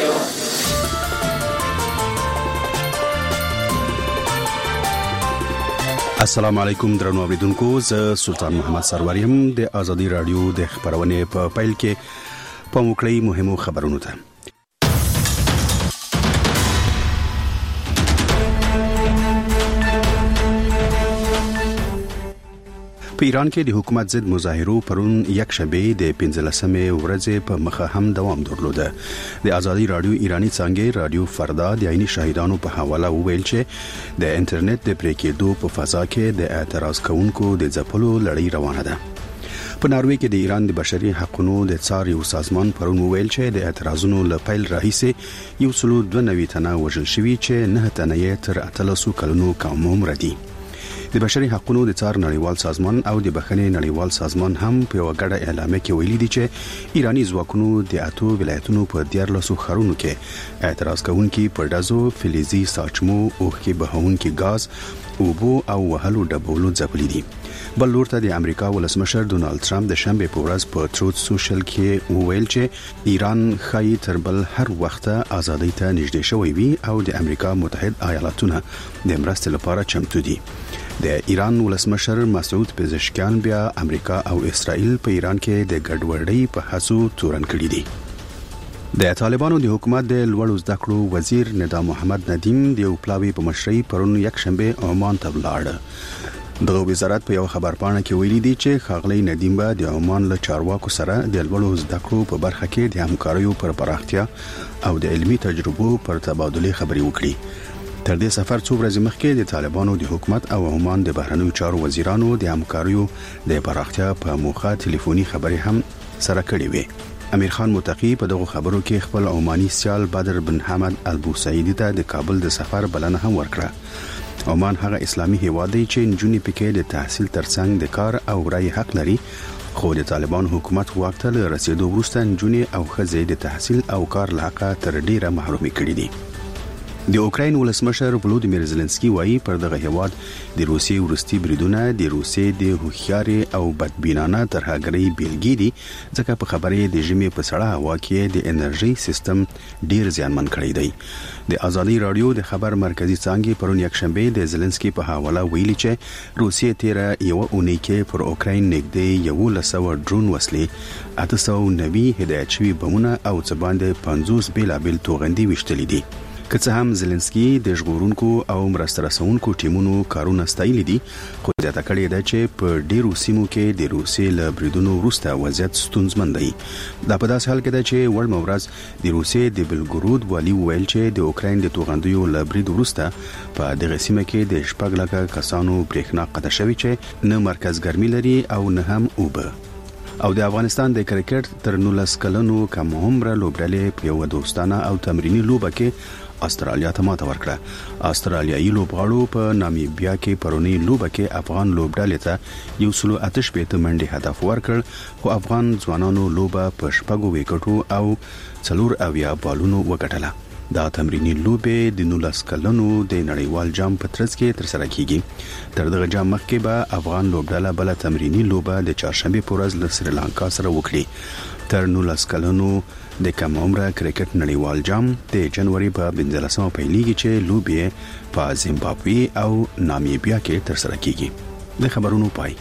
السلام علیکم درنو اوریدونکو، زه سلطان محمد سروریم د ازادي رادیو د خبرونې په پیل کې په موکړی مهمو خبرونو ته. په ایران کې د حکومت ضد مظاهرو پرون یک شنبه د 15مې ورځې په مخه هم دوام درلوده. د ازادي رادیو ایرانی څنګه رادیو فردا د عیني شهیدانو په حواله وویل چې د انټرنیټ د پریکېدو په فضا کې د اعتراض کوونکو د ځپلو لړۍ روانه ده. په ناروې کې د ایران د بشري حقوقو د څار یو سازمان پرون وویل چې د اعتراضونو لپیل راهیسې 192 تنه وژل شوي چې 9 تنه تر 13 کلونو کم عمر دي. د بشري حقوقو د څار نړیوال سازمان او د بخښنې نړیوال سازمان هم په یو غړ اعلامیه کې ویلي دي چې ایرانی ځواکونو د اتو ولایتونو په 14 ښارونو کې اعتراض کوونکي په ډزو، فلزي ساچمو، اوخکي بهونکي غاز، اوبو او وهلو ډبولو ځپلي دي. بل لور ته د امریکا ولسمشر ډونالد ټرمپ د شنبه په ورځ په تروت سوشل کې وویل چې ایران خای تر بل هر وخت ازادۍ ته نږدې شوی وي او د امریکا متحده ایالاتونه د مرستې لپاره چمتو دي. د ایران ولسمشر مسعود پزشکیان بیا امریکا او اسرائیل په ایران کې د ګډوډۍ په هڅو تورن کړي دي. د طالبانو د حکومت د لوړو زده کړو وزیر ندا محمد ندیم د یو پلاوی په مشرۍ پرون یک شنبه عمان ته ولاړ. دغه وزارت په یو خبرپاڼه کې ویلي دی چې ښاغلی ندیم به د عمان له چارواکو سره د لوړو زده کړو په برخه کې د همکاریو پر پراختیا او د علمي تجربو پر تبادله خبرې وکړي. تر دې سفر څو ورځې مخکې د طالبانو د حکومت او عمان د بهرنیو چارو وزیرانو د همکاریو د پراختیا په موخه ټلیفوني خبرې هم سره کړې وې. امیر خان متقی په دغه خبرو کې خپل عماني سیال بدر بن حمد البوسعیدی ته د کابل د سفر بلنه هم ورکړه. عمان هغه اسلامي هیواد دی چې نجونې پکې د تحصیل ترڅنګ د کار او رای حق لري، خو د طالبان حکومت وخت له رسیدو وروسته نجونې او ښځې د تحصیل او کار له حقه تر ډیره محرومي کړي دي. د اوکراین ولسمشر ولودیمیر زيلنسکي وایي پر دغه هیواد د روسي ورستي بریدونه د روسي د هوښیاري او بدبینانه ترهګرۍ بیلګې دي، ځکه په خبرې د ژمي په سړه هوا کې د انرژي سیستم ډیر زیانمن کړی دی. د ازادي رادیو د خبر مرکزی څنګه پرون یک شنبه د زيلنسکي په حواله ویلي چې روسي تیره یو اونۍ کې پر اوکراین نږدې 1100 ډرون وسلې، 890 هدایت شوي بمونه او څه باندې 50 بیلابل توغندي وشتلې دي. که څه هم زيلنسکي د ژغورونکو او مرسته رسونکو ټیمونو کارونه ستایلي دي، خو زیاته کړې ده چې په ډیرو سیمو کې د روسي له بریدونو وروسته وضعیت ستونزمن دی. دا په داسې حال کې ده چې وړ مورز د روسي د بلګرود والي ویل چې د اوکراین د توغندیو له برید وروسته په دغه سیمه کې د 6 لکه کسانو برېښنا قطع شوی چې نه مرکز ګرمي لري او نه هم اوبه. او د افغانستان د کرکټ تر 19 کلنو کم عمره لوبډلې په یو دوستانه او تمرینی لوبه کې استرالیا ته ماته ورکړه. استرالیایي لوبغاړو په نامیبیا کې پرونی لوبه کې افغان لوبډلې ته 108 منډي هدف ورکړ، خو افغان ځوانانو لوبه په 6 وکټو او 4 بالونو وګټله. دا تمرینی لوبه د 19 کلنو د نړیوال جام په ترڅ کې تر سره کیږي. تر دغه جام مخکې به افغان لوبډله بل تمرینی لوبه د چهارشنبه په ورځ له سریلانکا سره وکړي. تر 19 کلنو د کم عمره کرکټ نړیوال جام د جنوري په 15 پیلېږي چې لوبې په زیمبابوې او نامیبیا کې تر سره کیږي. د خبرونو پای.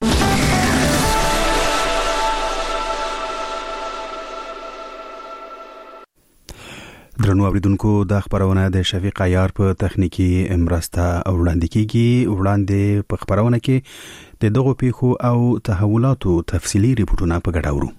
درنو اوریدونکو، د خبرونه د شفیق عیار په تخنیکی مرسته وړاندې کیږي. وړاندې په خبرونه کې د دغو پیښو او تحولاتو تفصیلی ریپورتونه په ګډه اورو.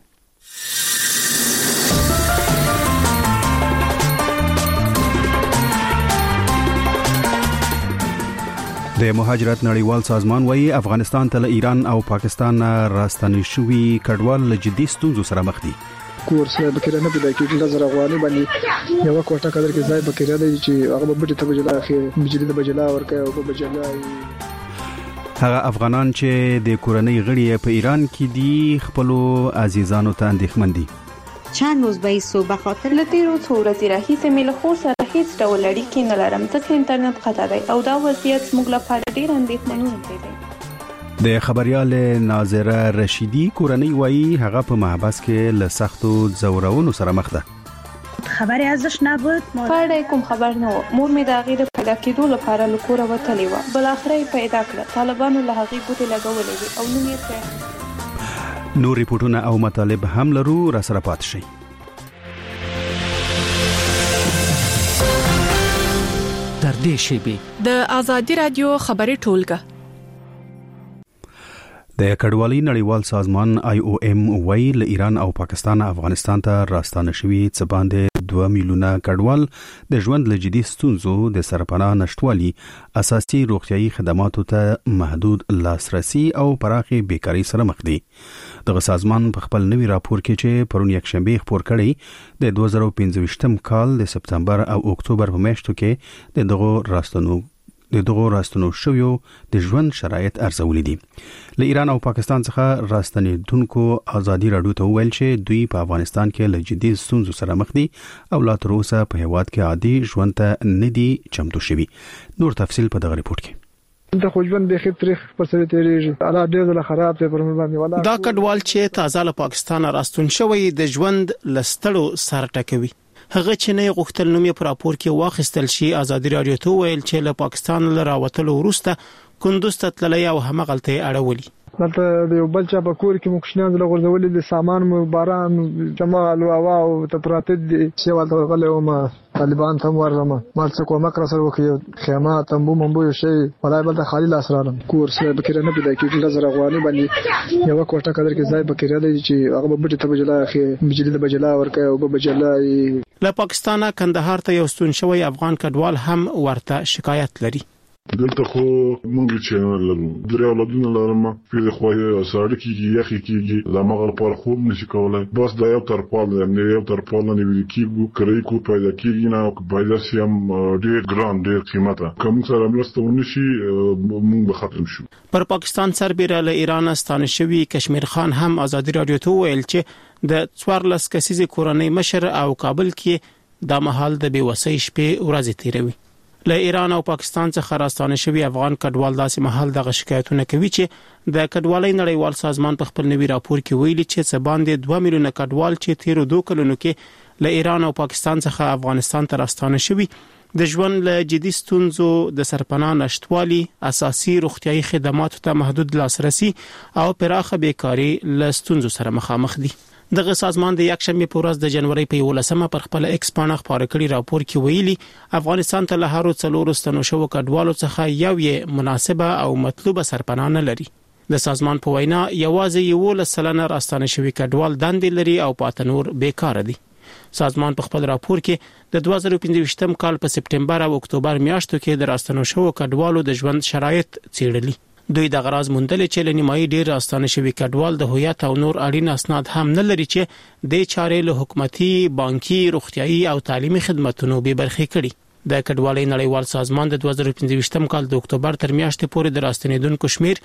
د مهاجرت نړیوال سازمان وايي افغانستان ته ایران او پاکستان راستنې شوي کډوال له جدي ستونزو سره مخ دي. کورس به کېره نه پیدا کېږي، د زرغواني باندې یو کوټه قدر کې ځای به کېره دی چې هغه به ته بجلا اخی بجلی د بجلا ورکه او بجلا. هغه افغانان چې د کورنۍ غړي په ایران کې دي خپل عزیزانو ته اندېښمن دي. چند روز به ایسو به خاطر لتیرو څو ورځې راهیسې مې له خور سره هیڅ ډول اړیکې نه لرم ځکه انټرنیټ قطع دی او دا وضعیت زموږ لپاره ډېر اندېښمنوونکی دی. د خبريال ناظره رشیدي کورنۍ وایي هغه په محبس کې له سختو ځورونو سره مخ ده. خبر ازش نبود. پاره کوم خبر نه و مور می د غیر پیدا کېدو لپاره لکوره وتلی و بل اخر پیدا کړ. طالبانو له هغه بوتي لګولې او نو یې پرې. نور ریپورتونه او مطالب هم لرو، را سره پات شي. در دې شیبه د آزادی رادیو خبري ټولګه د کډوالۍ نړیوال سازمان IOM ویل ایران او پاکستان افغانستان ته راستانه شوي څه باندې 2 میلیونه کډوال د ژوند له جدي ستونزو د سرپناه نشټوالي، اساسي روغتيایي خدماتو ته محدود لاسرسي او پراخي بیکاري سره مخ دي. دغه سازمان په خپل نوي راپور کې چې پرون یک شنبه خبر کړی د 2015 کال د سپتمبر او اکتوبر په میاشتو کې د دغه راستنو شویو د ژوند شرایط ارزولې دي. له ایران او پاکستان څخه راستنیدونکو آزادي راډیو ته ویل چې دوی په افغانستان کې له جدي ستونزو سره مخ دي او لا تر اوسه په هیواد کې عادي ژوند ته نه دي چمتو شوي. نور تفصیل په دغه ریپورت کې. د خوځبن د خې تاریخ پر سره تیریږي الا ډېر خراب دی پر باندې ولا دا کډوال چې تازه له پاکستان راستون شوی د ژوند لستړو سر ټکوي. هغه چې نه غوښتل نوم یې پر راپور کې واخیستل شي. آزادي راډیو ته ویل چې له پاکستان له راوتلو وروسته کندوز ته تللی او هم غلطي اړولي. دلته د یو بل چا په کور کې مخشنان له غورځولې د سامان باران جمال او او ته پراته دي چې والته غلې او ما طالبان ته ورغله ما څه کومه کړ سره وکي خیمه تنبو منبو شي ولای بل ته خالي لاسرالم کورس به کېره نه پیدا کېږي لزر غواني باندې یو کوټه قدر کې ځای به کېره دی چې هغه به ته بجلا اخی بجلی د بجلا ورکه او به بجلا له پاکستان کندهار ته یو ستون شوی افغان کډوال هم ورته شکایت لري. دلته خو مونږ چې لرو درې اولادونه لرم په خوایي ساړه کېږي یخي کېږي دا مغل پر خوب نشي کولای بس دا یو تر پاله نه یو تر پاله نه ویل کېږي کړی کو پیدا کېږي نه او پیدا سیم ډېر ګران ډېر قیمته کوم سره مرسته ونشي مونږ به ختم شو. پر پاکستان سربېره له ایران ستانه شوی کشمیر خان هم آزادي راډیو ته ویل چې د 14 کسیزه کورنۍ مشر او کابل کې د محل د بیوسۍ شپې ورځې تیروي. له ایران او پاکستان څخه راستانه شوی افغان کډوال داسې محل دغه شکایتونه کوي چې د کډوالۍ نړیوال سازمان په خپل نوي راپور کې ویلي چې څه باندې 2 میلیونه کډوال چې تیر 2 کلونو کې له ایران او پاکستان څخه افغانستان ته راستانه شوی د ژوند له جدي ستونزو د سرپناه نشټوالي، اساسي روغتيایي خدماتو ته محدود لاسرسي او پراخه بیکاري له ستونزو سره مخامخ دي. دغه سازمان د یک شنبه په ورځ د جنوري په 11مه پر خپل ایکس باندې خبرې کړي راپور کې ویلي افغانستان ته له هرو څلورو ستنو شو کډوالو څخه یو یې مناسبه او مطلوبه سرپناه نه لري. د سازمان په وینا یوازې 11% راستانه شوی کډوال دندې لري او پاتنور بیکاره دي. سازمان په خپل راپور کې د 2015 کال په سپټمبر او اکتوبر میاشتو کې د راستنو شو کډوالو د ژوند شرایط څیړلي. دوی د غراض مندل چې لنیمایي ډیر راستانه شوی کډوال د هویت او نور اړین اسناد هم نه لري چې د چارې له حکومتي، بانکي، روغتيایي او تعلیمي خدماتو به برخې کړي. د کډوالۍ نړیوال سازمان د 2015 کال د اکتوبر تر میاشتې پورې د راستنیدونکو شمیر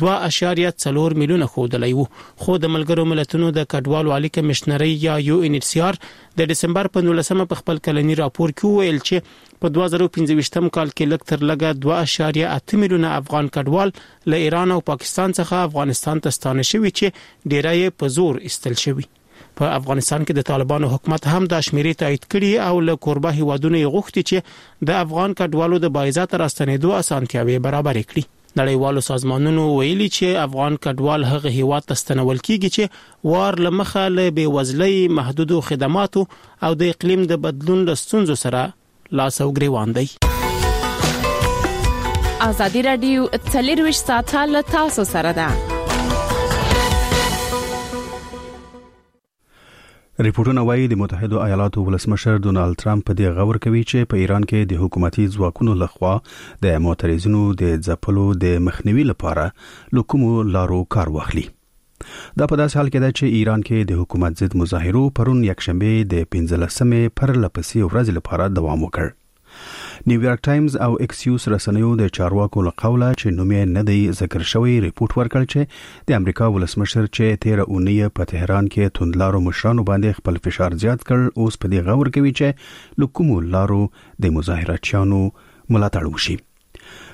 2.4 میلیونه ښودلی وو، خو د ملګرو ملتونو د کډوالو عالی کمشنري یا UNHCR د دسمبر په 19 په خپل کلنی راپور کې ویل چې په 2015 کال کې لږ تر لږه 2.8 میلیونه افغان کډوال له ایران او پاکستان څخه افغانستان ته ستانه شوي چې ډیری په زور استل شوي. په افغانستان کې د طالبانو حکومت هم د شمیرې تایید کړي او له کوربه هیوادونو غوښتي چې د افغان کډوالو د باعزت راستنېدو اسانتیاوي برابر کړي. نړیوالو سازمانونو ویلي چې افغان کډوال هغه هیواد ته ستنول کیږي چې وار لمخه له بیوزلۍ، محدودو خدماتو او د اقلیم د بدلون له ستونزو سره لاس او ګریوان دی. آزادي راډیو 24 ساعته له تاسو سره ده. ریپورتونه وايي د متحده ایالاتو ولسمشر ډونالد ټرمپ په دې غور کوي چې په ایران کې د حکومتي ځواکونو لخوا د معترضینو د ځپلو د مخنیوي لپاره لکومو لارو کار واخلي. دا په داسې حال کې ده چې ایران کې د حکومت ضد مظاهرو پرون یکشنبه د 15مې پر لپسې ورځ لپاره دوام وکړ. نیویارک ټایمز او ایکسیوس رسنیو د چارواکو له قوله چې نوم یې نه دی ذکر شوی ریپورت ورکړ چې د امریکا ولسمشر چې 13 اونۍ په تهران کې توندلارو مشرانو باندې خپل فشار زیات کړ اوس په دې غور کوي چې لکومو لارو د مظاهراتچیانو ملاتړ وشي.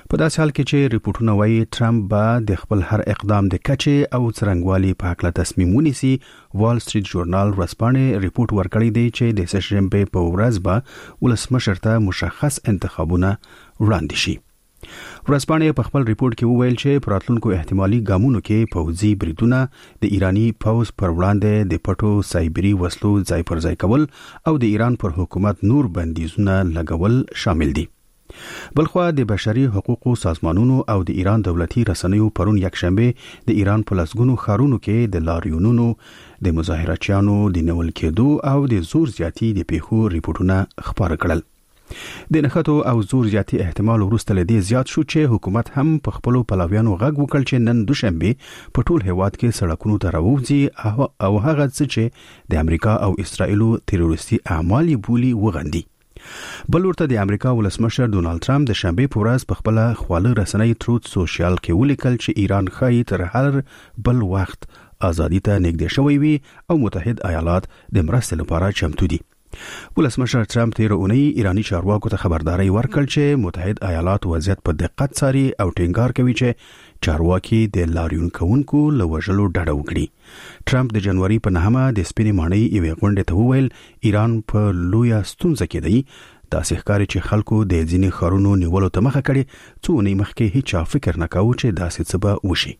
په داسې حال کې چې ریپورتونه وايي ټرمپ به د خپل هر اقدام د کچې او څرنګوالي په حق له تصمیم ونیسي. وال سټریټ ژورنال ورځپاڼې ریپورت ورکړی دی چې د سشنبه په ورځ به ولسمشر ته مشخص انتخابونه وړاندې شي. ورځپاڼې په خپل ریپورت کې وویل چې په راتلونکو احتمالي ګامونو کې پوځي بریدونه، د ایرانی پوځ پر وړاندې د پټو سایبری وسلو ځای پر ځای کول او د ایران پر حکومت نور بندیزونه لګول شامل دي. بلخوا د بشري حقوقو سازمانونو او د ایران دولتي رسنیو پرون یکشنبه د ایران په لسګونو ښارونو کې د لاریونونو، د مظاهراتچیانو د نیول کېدو او د زور زیاتی د پیښو ریپورتونه خپاره کړل. د نښتو او زور زیاتی احتمال وروسته لدی زیات شو چې حکومت هم په خپل پلاویانو غږ وکړ چې نن دوشنبه په ټول هیواد کې سړکونو ته راوځي او هغه څه چې د امریکا او اسرائیل تروریستي اعمال بولی وغندي. بل ورته د امریکا ولسمشر ډونالد ټرمپ د شنبه په ورځ په خپل خواله رسنۍ تروت سوشل کې ولیکل چې ایران خای تر هر بل وخت ازادي ته نږدې شوی وي او متحد ایالات د مرستې لپاره چمتو دي. ولسمشر ټرمپ تیر اونۍ ایرانی چارواکو ته خبرداري ورکړل چې متحد ایالات وضعیت په دقت څاري او ټینګار کوي چې چارواکي د لاریون کوونکو له وژلو ډډه وکړي. ټرمپ د جنوري په 9مه د سپینې ماڼۍ یوې غونډې ته وویل ایران په لویه ستونزه کې دی. داسې ښکاري چې خلکو د ځینې ښارونو نیولو ته مخه کړې، څو اونۍ مخکې هیڅ فکر نه کاوه چې داسې څه به وشي.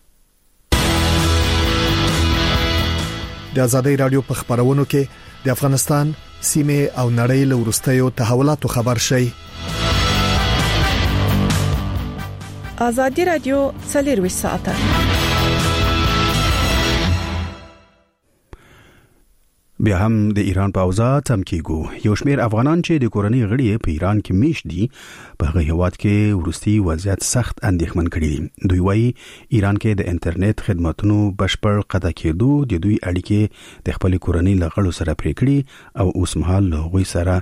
د آزادۍ رادیو په خبرونو کې د افغانستان سیمه او نړۍ له وروستیو تحولاتو خبر شي. آزادۍ رادیو 24 ساعته. بیا هم د ایران په اوضاع تم کېږو. یو شمېر افغانان چې د کورنۍ غړي په ایران کې میشت دي په هغه هیواد کې ورستي وضعیت سخت اندېښمن کړي دي. دوی وايي ایران کې د انټرنیټ خدماتونو بشپړ قطع کېدو د دوی اړیکې د خپل کورنۍ له غړو سره پرې کړي او اوس مهال له هغوی سره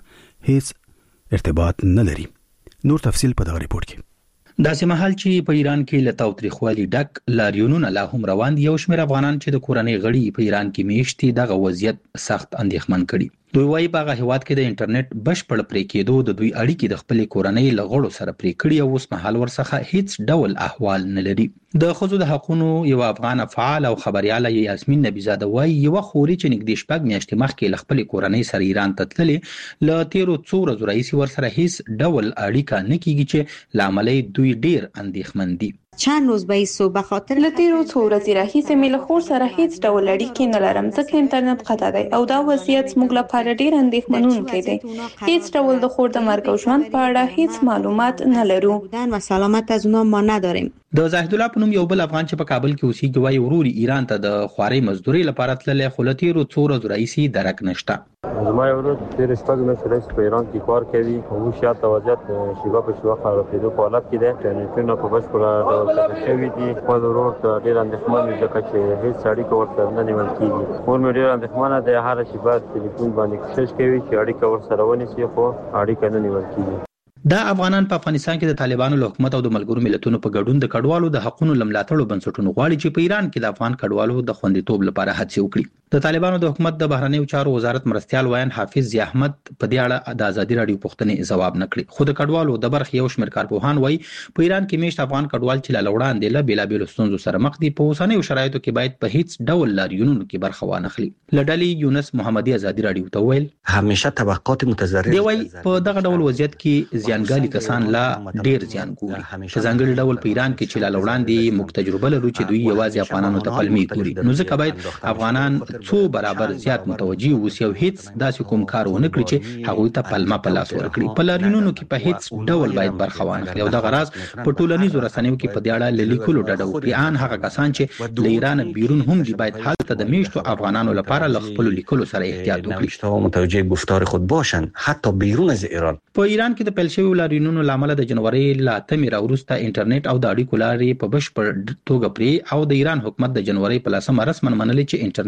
هیڅ ارتباط نه لري. نور تفصیل په دغه ریپورت کې. داسې مهال چې په ایران کې له تاوتریخوالي ډک لاریونونه لا هم روان دي، یو شمېر افغانان چې د کورنۍ غړي په ایران کې میشت دي دغه وضعیت سخت اندېښمن کړي. دوی وايي په هغه هیواد کې د انټرنیټ بشپړ پرې کېدو د دوی اړیکې د خپل کورنۍ له غړو سره پرې کړي او اوس مهال ورڅخه هیڅ ډول احوال نه لري. د ښځو د حقوقو یو افغان فعال او خبرياله یاسمین نبیزاده وايي یو خوري چې نږدې شپږ میاشتې مخکې له خپل کورنۍ سره ایران ته تللې، له تیرو څو ورځو راهیسې ورسره هیڅ ډول اړیکه نه کیږي چې لاملې دوی ډیر اندېښمن دي. چند روز به ایسو به خاطر لتیرو څو ورځې راهیسې مې له خور سره هیڅ ډول اړیکې نه لرم ځکه انټرنیټ قطع دی او دا وضعیت موږ لپاره ډیر اندېښمنونکی دی. هیڅ ډول د خور د مرګ او ژوند په اړه هیڅ معلومات نه لرو و سلامت از اونها ما نداریم. د زاهد الله په نوم یو بل افغان چې په کابل کې اوسېږي وايي ورور ایران ته د خوارۍ مزدوري لپاره تللی خو له تیرو څو ورځو راهیسې درک نشته. زما یو ورور تیر شپږ میاشتې راهیسې په ایران کې کار کوي او اوس یا توجیت شیبه په شیبه خرابېدو په حالت کې دی. انټرنیټونه په بشپړه ډول قطع شوي دي. خپل ورور ته ډېر اندېښمن وي ځکه چې هېڅ اړیکه ورسره نه نیول کېږي. مور مې ډېره اندېښمنه دی، هره شیبه تلیفون باندې کوشش کوي چې اړیکه ورسره ونیسي خو اړیکه نه نیول کېږي. دا افغانان په افغانستان کې د طالبانو له حکومت او د ملګرو ملتونو په ګډون د کډوالو د حقوقو لملاتړو بنسټونو غواړي چې په ایران کې د افغان کډوالو د خوندیتوب لپاره هڅې وکړي. د طالبانو د حکومت د بهرنیو چارو وزارت مرستيال وایان حافظ ضیا احمد په دې اړه د آزادۍ رادیو پوښتنې ځواب نه کړی، خو د کډوالو د برخې یو شمېر کارپوهان وایي په ایران کې میشت افغان کډوال چې له وړاندې له بیلابېلو ستونزو سره مخ دي په اوسنیو شرایطو کې باید په هیڅ ډول لاریونونو کې برخه وانخلي. لډلې یونس محمدي آزادۍ رادیو ته ویل همیشه طبقات متضرر دی وایي په دغه ډول وضعیت کې زیانګالي کسان لا ډیر زیان ګوري. په ځانګړي ډول په ایران کې چې لا وړاندې موږ تجربه لرو چې دوی یوازې افغانانو ته پلمې توري، نو ځکه باید افغانان څو برابر زیات متوجي اوسي او هیڅ داسې کوم کار ونه کړي چې هغوی ته پلمه په لاس ورکړي. په لاریونونو کې په هیڅ ډول باید برخه وانخلي او دغه راز په ټولنیزو رسنیو کې په دې اړه لیکلو ډډه وکړي. ان هغه کسان چې له ایران بیرون هم دي باید هلته د میشتو افغانانو لپاره له خپل لیکلو سره احتیاط وکړي، متوجه گفتار خود باشن حتی بیرون از ایران. په ایران کې د پیل شویو لاریونونو لامل د جنوري لا تمې راوروسته انټرنیټ او د اړیکو لارې په بشپړ توګه پرې او د ایران حکومت د جنوري په 10 رسمن منلې چې انټرنیټ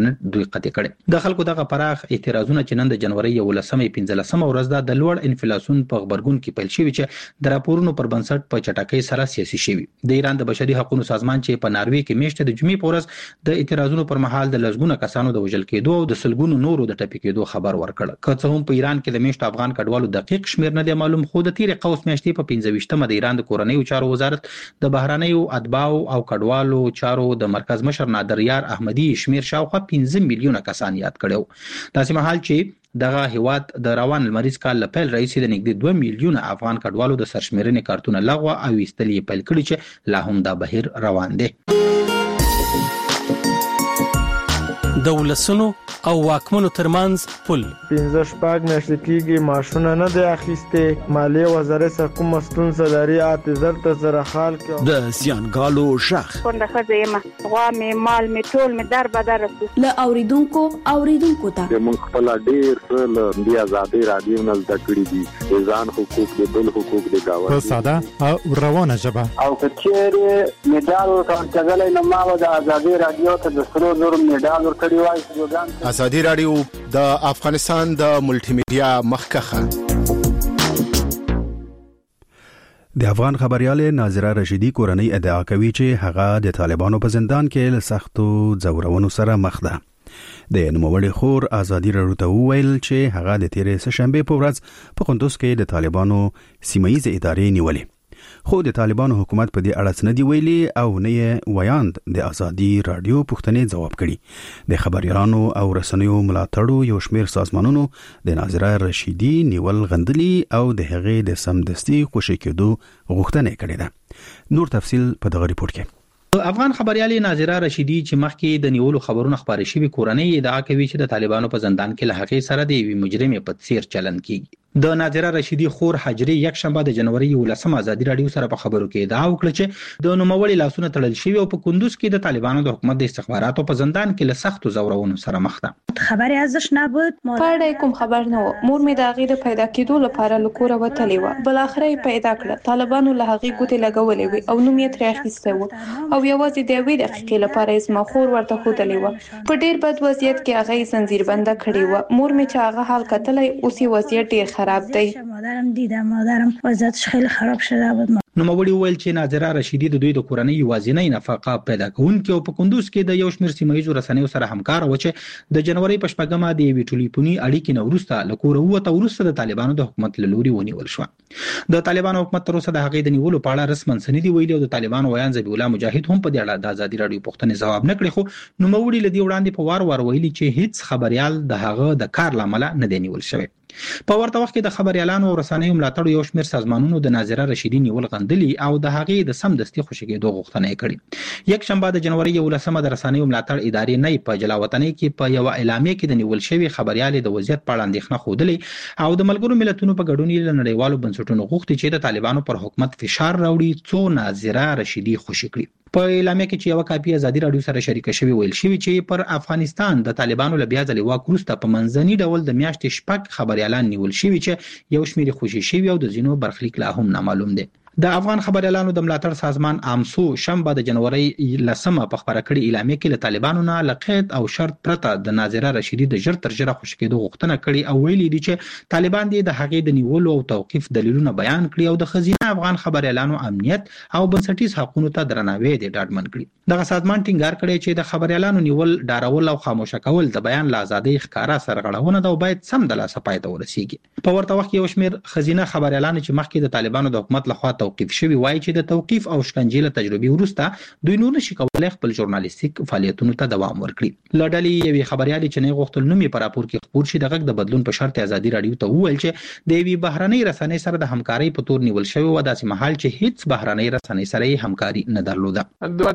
روی قطع کړي د خلکو دغه پراخ اعتراضونه چې نن د جنوري 15 ورځ د لوړ انفلیسیون په خبرګون کې پیل شوی چې د راپورونو پر بنسټ په چټکۍ سره سیاسي شوی د ایران د بشري حقوقو سازمان چې په ناروې کې میاشتې د جمعې په ورځ د اعتراضونو پر مهال د لږګونو کسانو د وژل کېدو او د سلګونو نورو د ټپي کېدو خبر ورکړ که څه هم په ایران کې د میاشتو افغان کډوالو دقیق شمیر نه دی معلوم خو د تیر قوس میاشتې په 15مه د ایران د کورنیو چارو وزارت د بهرنیو اتباعو او کډوالو چارو د مرکز مشر نادر یار احمدی شمیر شاوخوا 15 میلیونه کسان یاد کړو داسې مهال چې دغه هیواد د روان لمریز کال لپاره رئیس د نږدې 2 میلیونه افغان کډوالو د سرشمیرنې کارتونه لغوه او ایستلې پیل کړي چې لا هم دا بهیر روان دی د ولسونو او واکمنو ترمنځ پل 15 شپږ میاشتې کېږي معاشونه نه دی اخیستې مالیه وزارت سره کومه ستونزه لري اعتذار ته سره حال کوي د زیانګالو شخ څنګه خزه ما غوا می مال می ټول می در بدر له اوریدونکو ته موږ خپل ډیر څه د آزادۍ رادیو نه زده کړی دي ځان حقوق د بل حقوق د گاوند په ساده او روانه ژبه او کچېره میډال ورکړل نو ما د آزادۍ رادیو ته د سرو زر میډال ورکړی وای آزادۍ رادیو د افغانستان د ملټي میډیا مخکخه د افغان خبريال ناظره رشیدي کورنۍ ادعا کوي چې هغه د طالبانو په زندان کې له سختو ځورونو سره مخ ده د نوموړي خور آزادۍ رادیو ته ویل چې هغه د تیرې سهشنبه په ورځ په قندوز کې د طالبانو سیمایي ادارې نیولې خو د طالبانو حکومت په دې اړه څه دی ویلي او نه ویاند د آزادۍ رادیو پوښتنې جواب کړي د خبريالانو او رسنیو ملاتړو یو شمېر سازمانونو د ناظره رشیدي نیول غندلي او د هغې د سمدستي خوشی کېدو غوښتنه کړې ده نور تفصیل په دغه ریپورت کې افغان خبريال ناظره رشیدي چې مخکې د نیولو خبرونه خبرې شوي کورنۍ ادعا کوي چې د طالبانو په زندان کې له هغې سره د یوې مجرمې په څیر چلند کیږي د ناظره رشیدي خور حجری یک شنبه د جنوري 11 آزادۍ رادیو سره په خبرو کې ادعا وکړه چې د نوموړي لاسونه تړل شوی او په کندوز کې د طالبانو د حکومت د استخباراتو په زندان کې له سختو ځورونو سره مخ ده خبري ازش نبود پاره کوم خبر نه و مور می د غیر پیدا کېدو لپاره لکوره وتلې و بل اخر یې پیدا کړه طالبانو له هغه ګوتې لګولې وي او نوم یې ترې اخیسته و او یوازې د وی دقیقې لپاره اسما خور ورته خودلې و په ډیر بد وضعیت کې هغه زنجیر بنده کړی و مور می چې هغه حال کتلې اوسې وضعیت ډیر خراب دی مادرم وضعیتش خیلی خراب شده بود نوموړي ویل چې ناظره رشیدي د دوی د کورنۍ یوازینۍ نفقه پیدا کوونکې او په کندوز کې د یو شمېر سیمایي رسنیو سره همکار و چې د جنوري په شپږمه د یوې ټلیفوني اړیکې نه وروسته له کوره ووته وروسته د طالبانو د حکومت له لوري ونیول شو د طالبانو حکومت تر اوسه د هغې د نیولو په اړه رسماً څه نه دي ویلي او د طالبانو ویان ذبیح الله مجاهد هم په دې اړه د آزادۍ رادیو پوښتنې ځواب نه کړی خو نوموړي له دې وړاندې په وار ویلي چې هیڅ خبريال د هغه د کار لامل نه دی نیول شوی په ورته وخت کې د خبريالانو او رسنیو ملاتړ یو شمېر سازمانونو د ناظره رشیدي نیول غندلي او د هغې د سمدستي خوشی کېدو غوښتنه کړې یک شنبه د جنوري 11 د رسنیو ملاتړ ادارې نه په جلاوطنۍ کې په یو اعلامیه کې د نیول شوی خبريال د وضعیت په اړه اندېښنه خوده او د ملګرو ملتونو په ګډون له نړیوالو بنسټونو غوښتي چې د طالبانو پر حکومت فشار راوړي څو ناظره رشیدي خوشی کړي په اعلامیه کې چې یو کاپی آزادۍ رادیو سره شریک شوی ویل شوی چې پر افغانستان د طالبانو له بیا ځلې واک وروسته په منځني ډول د میاشتې شپږ خبريالان نیول شوی چې یو شمېر خوشي شوی او د ځینو برخلیک لا هم نامعلوم دی د افغان خبريالانو د ملاتړ سازمان امسو شنبه د جنوري 10 په خبره کړې اعلامیه کې له طالبانو نه لقید او شرط پرته د ناظره رشیدي د ژر تر ژره خوشی کېدو غوښتنه کړې او ویلي دي چې طالبان دې د هغې د نیولو او توقيف دلیلونه بیان کړي او د خزینه افغان خبريالانو امنیت او بنسټیز حقوقو ته درناوی دي ډاډمن کړي دغه سازمان ټینګار کړی چې د خبريالانو نیول ډارول او خاموشه کول د بیان ل ازادۍ ښکارا سرغړونه ده او باید سم د لاسه پای ته ورسیږي په ورته وخت کې یو شمېر خزینه خبريالان چې مخکې د طالبانو د حکومت لخوا توقيف شوی وایي چې د توقيف او شکنجې له تجربې وروسته دوی نور نشي کولای خپل ژورنالیستیک فعالیتونو ته دوام ورکړي لړډلې یوې خبريالي چې نه غوښتل نوم یې په راپور کې خبر شي د غږ د بدلون په شرط آزادۍ رادیو ته وویل چې د یوې بهرنۍ رسنۍ سره د همکارۍ په تور نیول شوی و داسې مهال چې هیڅ بهرنۍ رسنۍ سره یې همکاري نه درلوده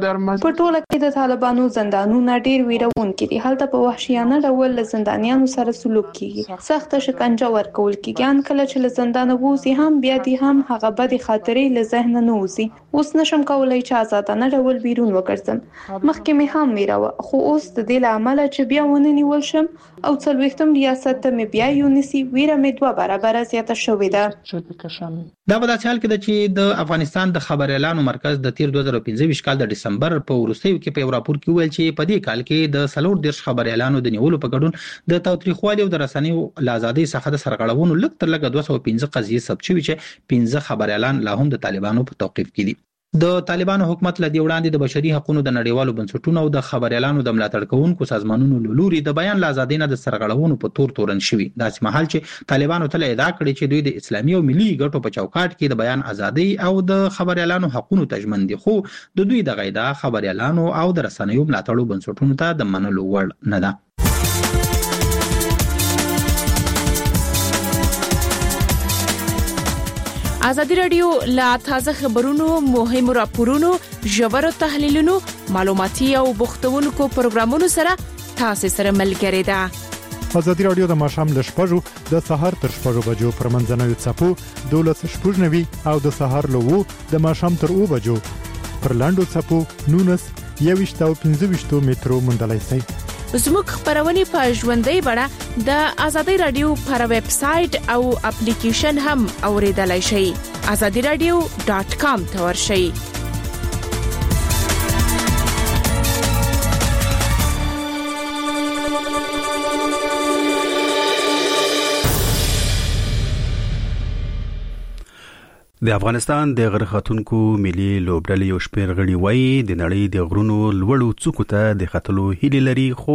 په ټوله کې د طالبانو زندانونه ډیر ویرونکي دي هلته په وحشیانه ډول له زندانیانو سره سلوک کیږي سخت شکنجه ورکول کیږي ان کله چې له زندان ووزي هم بیا دي هم هغه بد خاطرې لړۍ له ذهن نه وځي. اوس نشم کولای چې آزادانه ډول بیرون وګرځم. مخکې مې هم ویراوه، خو اوس د دې له امله چې بیا ونه نیول شم او 40م ریاست ته مې بیا یونیسي، ویره مې 2 برابره زیاته شوې ده. دا په داسې حال کې ده چې د افغانستان د خبر اعلانو مرکز د تیر 2025 کال د ډسمبر په وروستیو کې په یو راپور کې ویل چې په دې کال کې د 40 خبر اعلانو د نیولو په ګډون د تاوتریخوالي او د رسنیو له ازادۍ څخه د سرغړونو لږ تر لږه 215 قضیې ثبت شوې چې 15 خبر اعلان لا هم د طالبانو په توقیف کې دي. د طالبانو حکومت له دې وړاندې د بشري حقوقو د نړیوالو بنسټونو او د خبر اعلانو د ملاتړ کوونکو سازمانونو له لوري د بیان له ازادۍ نه د سرغړونو په تور تورن شوي. داسې مهال چې طالبانو ته ادعا کړې چې دوی د اسلامي او ملي ګټو په چوکاټ کې د بیان ازادۍ او د خبر اعلانو حقوقو ته ژمن دي، خو د دوی د غیدا خبر اعلانو او د رسنیو ملاتړو بنسټونو ته د منلو وړ نه ده. ازادي رادیو لا تازه خبرونو، مهمو راپورونو، ژورو تحلیلونو، معلوماتي او بوختونکو پروګرامونو سره تاسو سره ملګری ده. ازادي رادیو د ماښام ل 6:00 د سهار تر 6:00 بجو پر منځنوي څپو 12:90 او د سهار له 2 د ماښام تر 2 بجو پر لاندو څپو 19 او 15 مترو مندلای شي. زموږ خبرونه په ژوندۍ بڼه د ازادي رادیو پر ویب سټ او اپلیکیشن هم اوریدلای شئ. azadiradio.com ته ورشئ. د افغانستان د غرختونکو ملي لوبډلې یو شمېر غړي وایي د نړۍ د غرونو لوړو څوکو ته د ختلو هیله لري، خو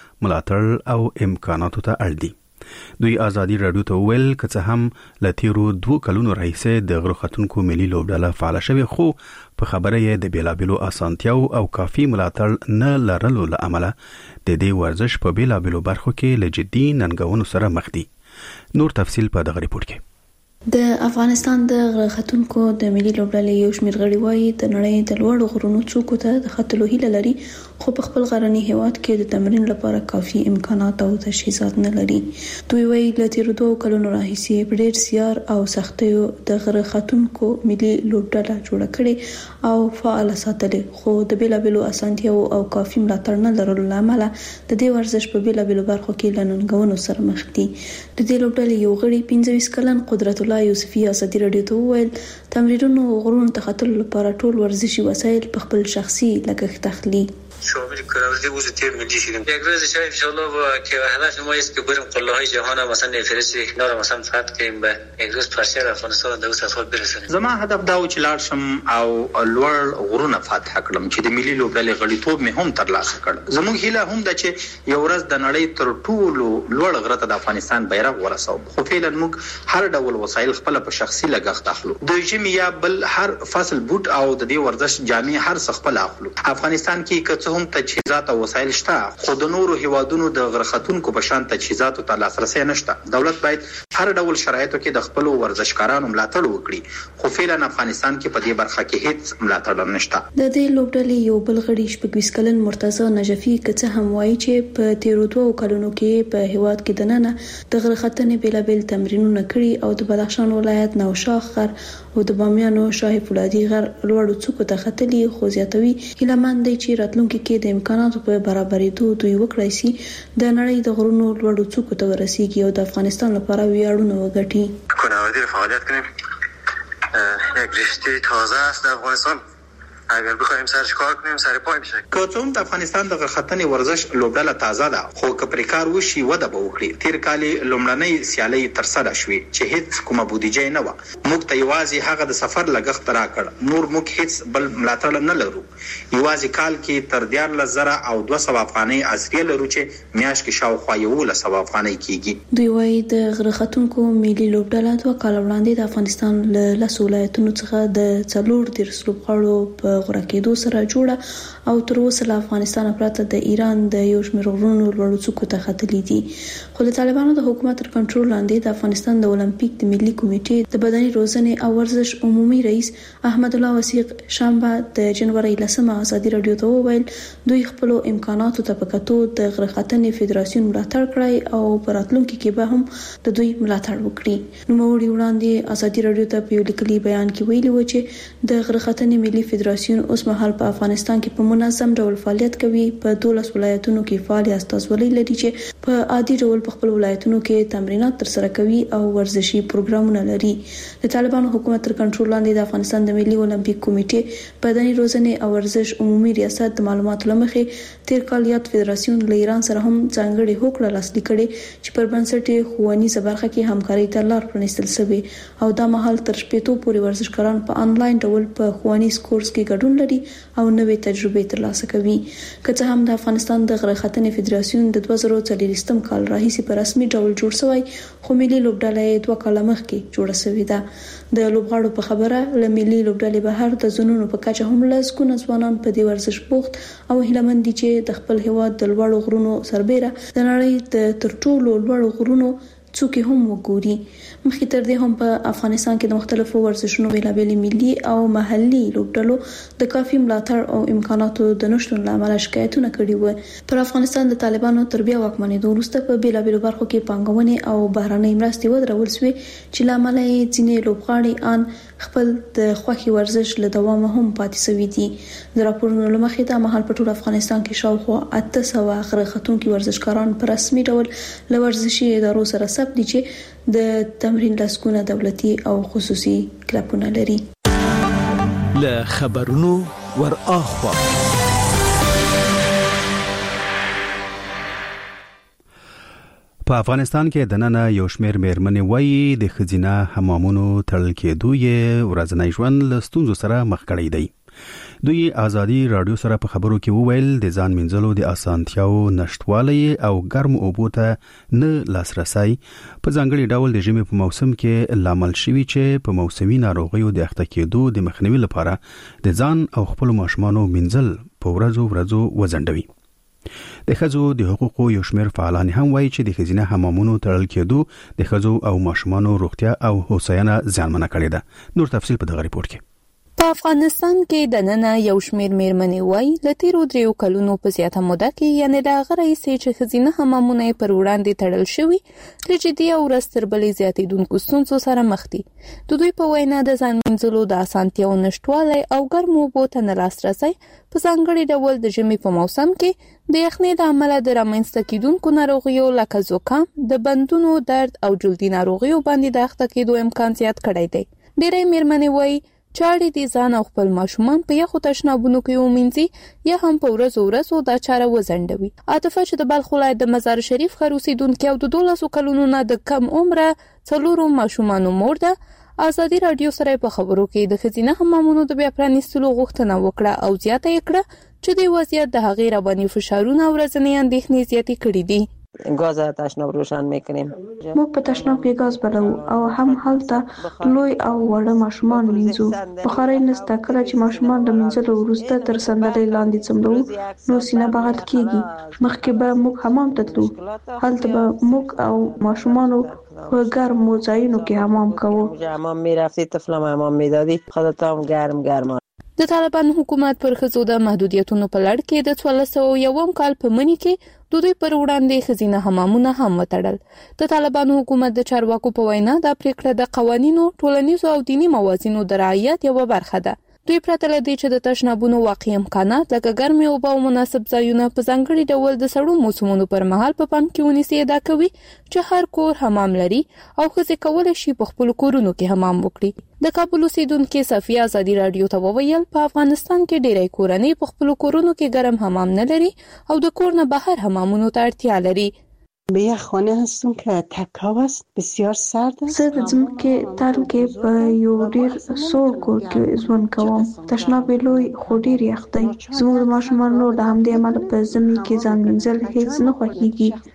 ملاتړ او امکاناتو ته اړ دي. دوی ازادي رادیو ته ویل چې هم ل تیرو 2 کلونو راهیسې د غرختونکو ملي لوبډله فعال شوه، خو په خبره یې د بیلابلو اسانتیاو او کافي ملاتړ نه لرلو له امله د دې ورزش په بیلابلو برخو کې له جدي ننګونو سره مخ دي. نور تفصیل په دغه ریپورت کې. د افغانستان د غرختونکو د ملي لوبډلې یو شمېر غړي وایي د نړۍ د لوړو غرونو څوکو ته د ختلو هیله لري، خو په خپل غرنی هیواد کې د تمرین لپاره کافي امکانات او تجهیزات نه لري. دوی وایي له تیرو 2 کلونو راهیسې په ډېر زیار او سختیو د غرختونکو ملي لوبډله جوړه کړې او فعال ساتلې، خو د بیلابلو اسانتیاو او کافي ملاتړ نه لرلو له امله د دې ورزش په بیلابلو برخو کې له ننګونو سره مخ دي. د دې لوبډلې یو غړي 25 کلن قدرت یوسفي ازادي رادیو ته وویل تمرینونو غرونو ته ختلو لپاره ټول ورزشي وسایل په خپل شخصي لګښت اخلي. شامل کراوزی وزتیم ملی شدیم. یک روز شاید انشالله که هدف ما است که بریم قله های جهان مثلا فرستی نار مثلا فتح کنیم به یک روز پرچم افغانستان د اوس افغان برسونیم. زما هدف دا و چې لاړ شم او لوړ غرونه فتح کړم چې د ملي لوبډلې غړیتوب مې هم ترلاسه کړ. زموږ هیله هم ده چې یو ورځ د نړۍ تر ټولو لوړ غره ته د افغانستان بیرغ ورسوم، خو فعلا موږ هر ډول وسایل خپل په شخصي لګښت اخلو. د جیم یا بل هر فصل بوټ او د دې ورزش جامې هر څه خپل اخلو. افغانستان کې که هم تجهیزات او وسایل شته، خو د نورو هیوادونو د غرختونکو په شان تجهیزاتو ته لاسرسي نشته. دولت باید هر ډول شرایطو کې د خپل ورزشکارانو ملاتړ وکړي، خو فعلا افغانستان کې په دې برخه کې هیڅ ملاتړ نشته. د دې لوبډلې یو بل غړي 26 کلن مرتضی نجفي که هم وایي چې په تیرو 2 کلونو کې په هیواد کې د ننه د غرختنې بیلابل تمرینونه کړي او د بدخشان ولایت نوشاخ غر او د بامیانو شاهي فولادي غر لوړو څوکو ته ختلي، خو زیاتوي هیله‌مند دي چې راتلونکي کې د امکاناتو په برابرېدو دوی وکړای شي د نړۍ د غرونو لوړو څوکو ته ورسیږي او د افغانستان لپاره ویاړونه وګټي. کوهنوردی فعالیت کنیم، یک رشته تازه است در افغانستان. اگر بخوایم سرش کار کنیم سر پای میشه. که څوم د افغانستان د غرختنې ورزش لوبډله تازه ده، خو که پرې کار وشي وده به وکړي. تیر کال لومړنۍ سیالۍ ترسره شوې چې هیڅ کومه بودیجه نه و. موږ ته یوازې هغه د سفر لګښت راکړ، نور موږ هیڅ بل ملاتړ نه لرو. یوازې کال کې تر 14,200 افغانۍ عصري لرو چې میاشت کې شاوخوا 1100 افغانۍ کیږي. دوی وايي د غرختونکو ملي لوبډله 2 کال وړاندې د افغانستان له 10 ولایتونو څخه د 4 لوبغاړو په د غوړه کېدو سره جوړه او تر اوسه له افغانستان پرته د ایران د یو شمېر غرونو لوړو څوکو ته ختلي دي. خو د طالبانو د حکومت تر کنټرول لاندې د افغانستان د اولمپیک د ملي کمیټې د بدني روزنې او ورزش عمومي رئیس احمد الله وثیق شنبه د جنوري 10 ازادي رادیو ته وویل دوی خپل امکاناتو ته په کتو د غرختنې فدراسیون ملاتړ کړی او په راتلونکي کې به هم د دوی ملاتړ وکړي. نو موري وړاندې ازادي رادیو ته په لیکلي بیان کې ویلي و چې د غرختنې ملي فدراسیون اوس مهال په افغانستان کې په منظم ډول فعالیت کوي. په 12 ولایتونو کې فعال استازولۍ لري چې په عادي ډول په خپل ولایتونو کې تمرینات ترسره کوي او ورزشي پروګرامونه لري. د طالبانو حکومت تر کنټرول لاندې د افغانستان د ملي اولمپیک کمیټې بدني روزنې او ورزش عمومي ریاست د معلوماتو لمخې تیر کال یاد فدراسیون له ایران سره هم ځانګړي هوکړه لاسلیک کړي چې پر بنسټ ښوونیزه برخه کې همکاري ته لار پرانیستل شوې او دا مهال تر شپږ پورې ورزشکاران په انلاین ډول په ښوونیز کورس کې ګډون لري او نوې تجربې ترلاسه کوي. که څه هم د افغانستان د غرختنې فدراسیون د 2024 کال راهیسې په رسمي ډول جوړ شوی خو ملي لوبډله 2 کال مخکې جوړه شوې ده. د لوبغاړو په خبره له ملي لوبډلې بهر د زونونو په کچه هم لږ ځوانان په دې ورزش بوخت او هیلهمند دي چې د خپل هیواد د لوړو غرونو سربېره د نړۍ د تر ټولو لوړو غرونو څوکي هم وګوري. مخکې تر دې هم په افغانستان کې د مختلفو ورزشونو بیلابېلې ملي او محلي لوبډلو د کافي ملاتړ او امکاناتو د نشټون لامل شکایتونه کړي وو. پر افغانستان د طالبانو تر بیا واکمنېدو وروسته په بیلابېلو برخو کې پانګونې او بهرنۍ مرستې ودرول شوې چې لامل یې ځینې لوبغاړي ان خپل د خوښي ورزش له دوامه هم پاتې شوي دي. د راپورونو لمخې د مهال په ټول افغانستان کې شاوخوا 800 غرختونکي ورزشکاران په رسمي ډول له ورزشي ادارو سره ثبت دي چې د تمرین لاسکونه دولتي او خصوصي کلبونه لري. له خبرونو ور اخوا په افغانستان کې د نن یو شمېر مېرمنې وایي د خزینه حمامونو تړل کېدو یې ورځنی ژوند له ستونزو سره مخ کړی دی. دوی ازادي رادیو سره په خبرو کې وویل د ځان منځلو د اسانتیاو نشټوالی او ګرم اوبو ته نه لاسرسي په ځانګړي ډول د ژمي په موسم کې لامل شوي چې په موسمي ناروغیو د اخته کېدو د مخنیوي لپاره د ځان او خپل ماشومانو منځل په ورځو وزندوي. د ښځو د حقوقو یو شمېر فعالان هم وایي چې د ښځینه حمامونو تړل کېدو د ښځو او ماشومانو روغتیا او هوساینه زیانمنه کړې ده. نور تفصیل په دغه ریپورت کې. په افغانستان کې د نن یو شمېر مېرمنې وایي له تیرو 3 کلونو په زیاته موده کې یعنی د هغه رئیسې چې ښځینه حمامونه پر وړاندې تړل شوي له جدي او ورځ تر بلې زیاتېدونکو ستونزو سره مخ دي. د دوی په وینا د ځان مینځلو د اسانتیاو نشټوالی او ګرمو اوبو ته نه لاسرسی په ځانګړي ډول د ژمي په موسم کې د یخنۍ له امله د رامنځته کېدونکو ناروغیو لکه زکام، د بندونو درد او جلدي ناروغیو باندې د اخته کېدو امکان زیات کړی دی. ډېرې مېرمنې وایي چاړې د ځان او خپل ماشومان په یخو تشنابونو کې ومینځي یا هم په ورځو دا چاره وزندوي. عاطفه چې د بلخ ولایت د مزار شریف ښار اوسیدونکې او د 12 کلونو نه د کم عمره 4 ماشومانو مور ده، ازادي رادیو سره په خبرو کې د ښځینه حمامونو د بیا پرانیستلو غوښتنه وکړه او زیاته یې کړه چې د وضعیت د هغې رواني فشارونه او ورځنۍ اندېښنې زیاتې کړي دي. گاز تشناب روشن میکنیم. موږ په تشناب کې گاز بلو او هم هلته لوی او وړه ماشومان وینځو. بخارۍ نسته. کله چې ماشومان د منځلو وروسته تر صندلۍ لاندې څملو نو سینه بغل کېږي. مخکې به موږ حمام ته تلو. هلته به موږ او ماشومانو په ګرمو ځایونو کې حمام کوو. حمام میرفتی طفلم حمام میدادی خودتام گرم. د طالبان حکومت پر ښځو د محدودیتونو په لړ کې د 1401 کال په مني کې د دوی پر وړاندې ښځینه حمامونه هم وتړل. د طالبان حکومت د چارواکو په وینا دا پریکړه د قوانینو، ټولنیزو او دینی موازینو د رعایت یوه برخه ده. دوی پرته له دې چې د تشنابونو واقعي امکانات لکه ګرمې اوبه او مناسب ځایونه په ځانګړي ډول د سړو موسمونو پر مهال په پام کې ونیسي ادعا کوي چې هر کور حمام لري او ښځې کولی شي په خپلو کورونو کې حمام وکړي. د کابل اوسیدونکې صفیه ازادي رادیو ته وویل په افغانستان کې ډېری کورنۍ په خپلو کورونو کې ګرم حمام نه لري او د کور نه بهر حمامونو ته اړتیا لري. به یک خانه هستم که تکاو است، بسیار سرد است. زه د ځمکې تل کې په یو ډېر سوړ کور کې ژوند کوم. تشناب یې لوی خو ډېر یخ دی. زموږ د ماشومانو له همدې امله په ژمي کې ځان مینځل هیڅ نه خوښیږي.